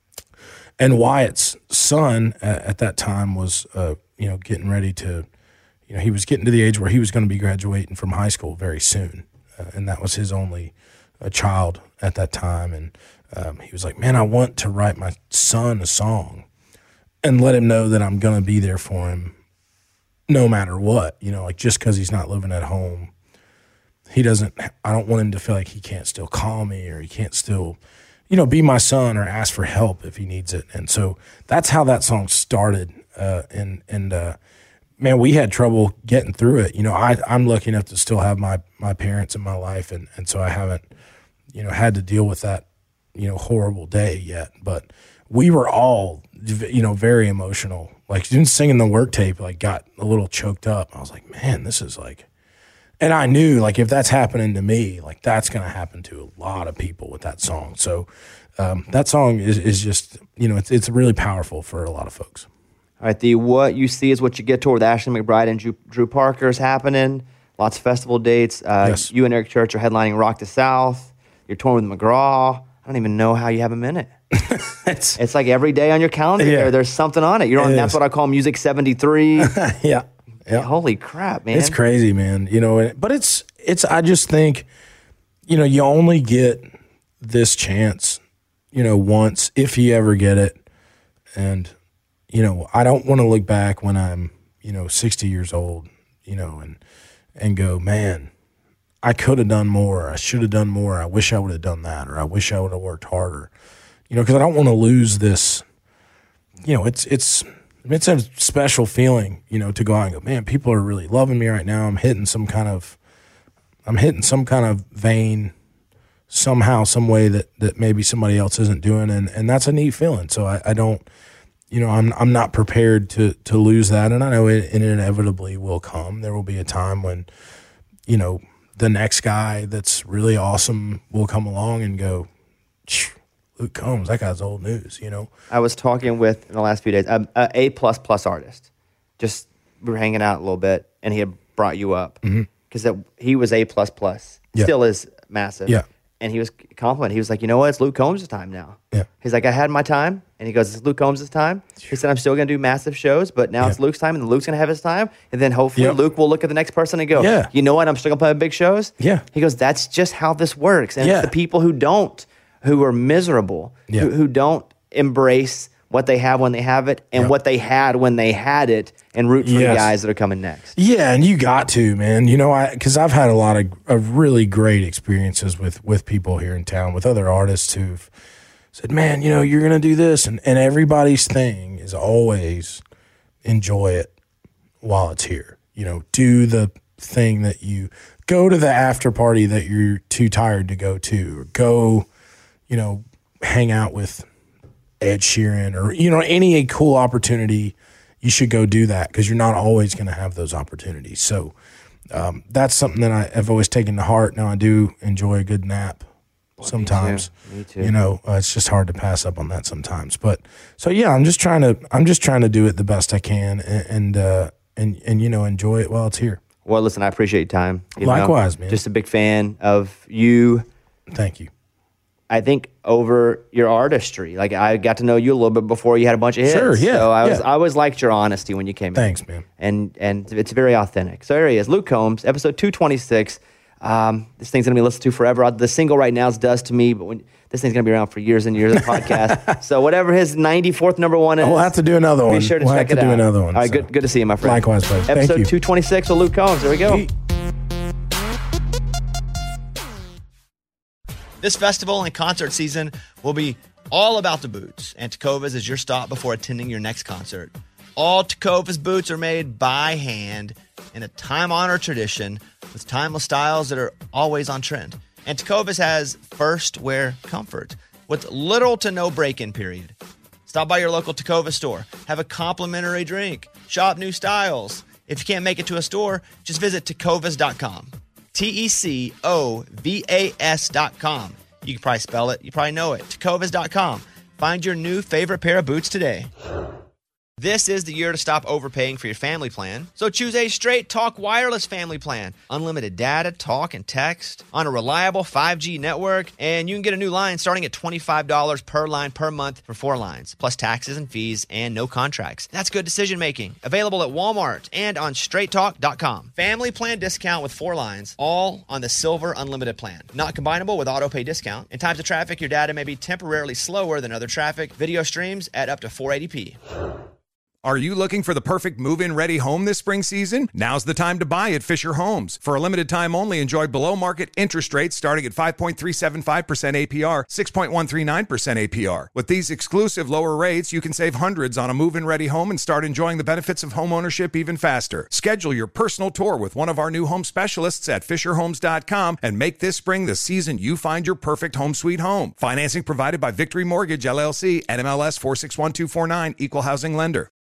And Wyatt's son at, at that time was, uh, you know, getting ready to, you know, he was getting to the age where he was going to be graduating from high school very soon. Uh, and that was his only uh, child at that time. And um, he was like, man, I want to write my son a song and let him know that I'm going to be there for him no matter what, you know, like just because he's not living at home. He doesn't, I don't want him to feel like he can't still call me, or he can't still, you know, be my son or ask for help if he needs it. And so that's how that song started. Uh, and, and, uh, man, we had trouble getting through it. You know, I, I'm lucky enough to still have my, my parents in my life. And, and so I haven't, you know, had to deal with that, you know, horrible day yet. But we were all, you know, very emotional. Like, even singing the work tape, like, got a little choked up. I was like, man, this is like, and I knew, like, if that's happening to me, like, that's going to happen to a lot of people with that song. So um, that song is, is just, you know, it's it's really powerful for a lot of folks. All right, the What You See Is What You Get tour with Ashley McBryde and Drew, Drew Parker is happening. Lots of festival dates. Uh, Yes. You and Eric Church are headlining Rock the South. You're touring with McGraw. I don't even know how you have a minute. it's, It's like every day on your calendar Yeah. there, there's something on it. You're on, It that's is. what I call Music seventy-three. yeah. Yeah. Holy crap, man. It's crazy, man. You know, and- but it's, it's, I just think, you know, you only get this chance, you know, once, if you ever get it. And, you know, I don't want to look back when I'm, you know, sixty years old, you know, and, and go, man, I could have done more. I should have done more. I wish I would have done that, or I wish I would have worked harder, you know, because I don't want to lose this. You know, it's, it's, it's a special feeling, you know, to go out and go, man, people are really loving me right now. I'm hitting some kind of, I'm hitting some kind of vein somehow, some way that, that maybe somebody else isn't doing. And, and that's a neat feeling. So I, I don't, you know, I'm, I'm not prepared to, to lose that. And I know it, it inevitably will come. There will be a time when, you know, the next guy that's really awesome will come along and go, Luke Combs, that guy's old news, you know? I was talking with, in the last few days, a, a A plus plus artist. Just, we were hanging out a little bit, and he had brought you up. Because mm-hmm. he was A plus plus. Yeah. Still is massive. Yeah. And he was complimenting. He was like, you know what? It's Luke Combs' time now. Yeah. He's like, I had my time. And he goes, it's Luke Combs' time. He said, I'm still going to do massive shows, but now Yeah. it's Luke's time, and Luke's going to have his time. And then hopefully Yep. Luke will look at the next person and go, Yeah. you know what? I'm still going to play big shows. Yeah. He goes, that's just how this works. And Yeah. it's the people who don't, who are miserable, Yeah. who, who don't embrace what they have when they have it and Yep. what they had when they had it and root for the Yes. guys that are coming next. Yeah, and you got to, man. You know, I because I've had a lot of, of really great experiences with with people here in town, with other artists who've said, man, you know, you're going to do this. And, and everybody's thing is always enjoy it while it's here. You know, do the thing that you go to the after party that you're too tired to go to, or go, you know, hang out with Ed Sheeran, or, you know, any cool opportunity. You should go do that, because you're not always going to have those opportunities. So um, that's something that I have always taken to heart. Now I do enjoy a good nap. Sometimes, Me too. you know, uh, it's just hard to pass up on that sometimes. But so yeah, I'm just trying to, I'm just trying to do it the best I can, and and uh, and, and you know, enjoy it while it's here. Well, listen, I appreciate your time. You know, Likewise, man. Just a big fan of you. Thank you. I think over your artistry. Like, I got to know you a little bit before you had a bunch of hits. Sure, yeah, So I was, yeah. I always liked your honesty when you came in. Thanks, man. And and it's very authentic. So here he is, Luke Combs, episode two twenty-six. Um, this thing's gonna be listened to forever. The single right now is "Does to Me," but when, this thing's gonna be around for years and years of podcast. So whatever his ninety-fourth number one is, We'll have to do another one. be sure to we'll check have it to out. do another one. All right, so. good, good to see you, my friend. Likewise, buddy. Thank Episode you. two twenty-six with Luke Combs. There we go. Pete. This festival and concert season will be all about the boots, and Tecovas is your stop before attending your next concert. All Tecovas boots are made by hand in a time-honored tradition with timeless styles that are always on trend. And Tecovas has first wear comfort with little to no break-in period. Stop by your local Tecovas store, have a complimentary drink, shop new styles. If you can't make it to a store, just visit tecovas dot com. T E C O V A S dot com. You can probably spell it. You probably know it. tecovas dot com. Find your new favorite pair of boots today. This is the year to stop overpaying for your family plan. So choose a Straight Talk Wireless family plan. Unlimited data, talk, and text on a reliable five G network. And you can get a new line starting at twenty-five dollars per line per month for four lines, plus taxes and fees and no contracts. That's good decision making. Available at Walmart and on straight talk dot com. Family plan discount with four lines, all on the Silver Unlimited plan. Not combinable with auto pay discount. In times of traffic, your data may be temporarily slower than other traffic. Video streams at up to four eighty p. Are you looking for the perfect move-in ready home this spring season? Now's the time to buy at Fisher Homes. For a limited time only, enjoy below-market interest rates starting at five point three seven five percent A P R, six point one three nine percent A P R. With these exclusive lower rates, you can save hundreds on a move-in ready home and start enjoying the benefits of home ownership even faster. Schedule your personal tour with one of our new home specialists at fisher homes dot com and make this spring the season you find your perfect home sweet home. Financing provided by Victory Mortgage, L L C, N M L S four six one two four nine, Equal Housing Lender.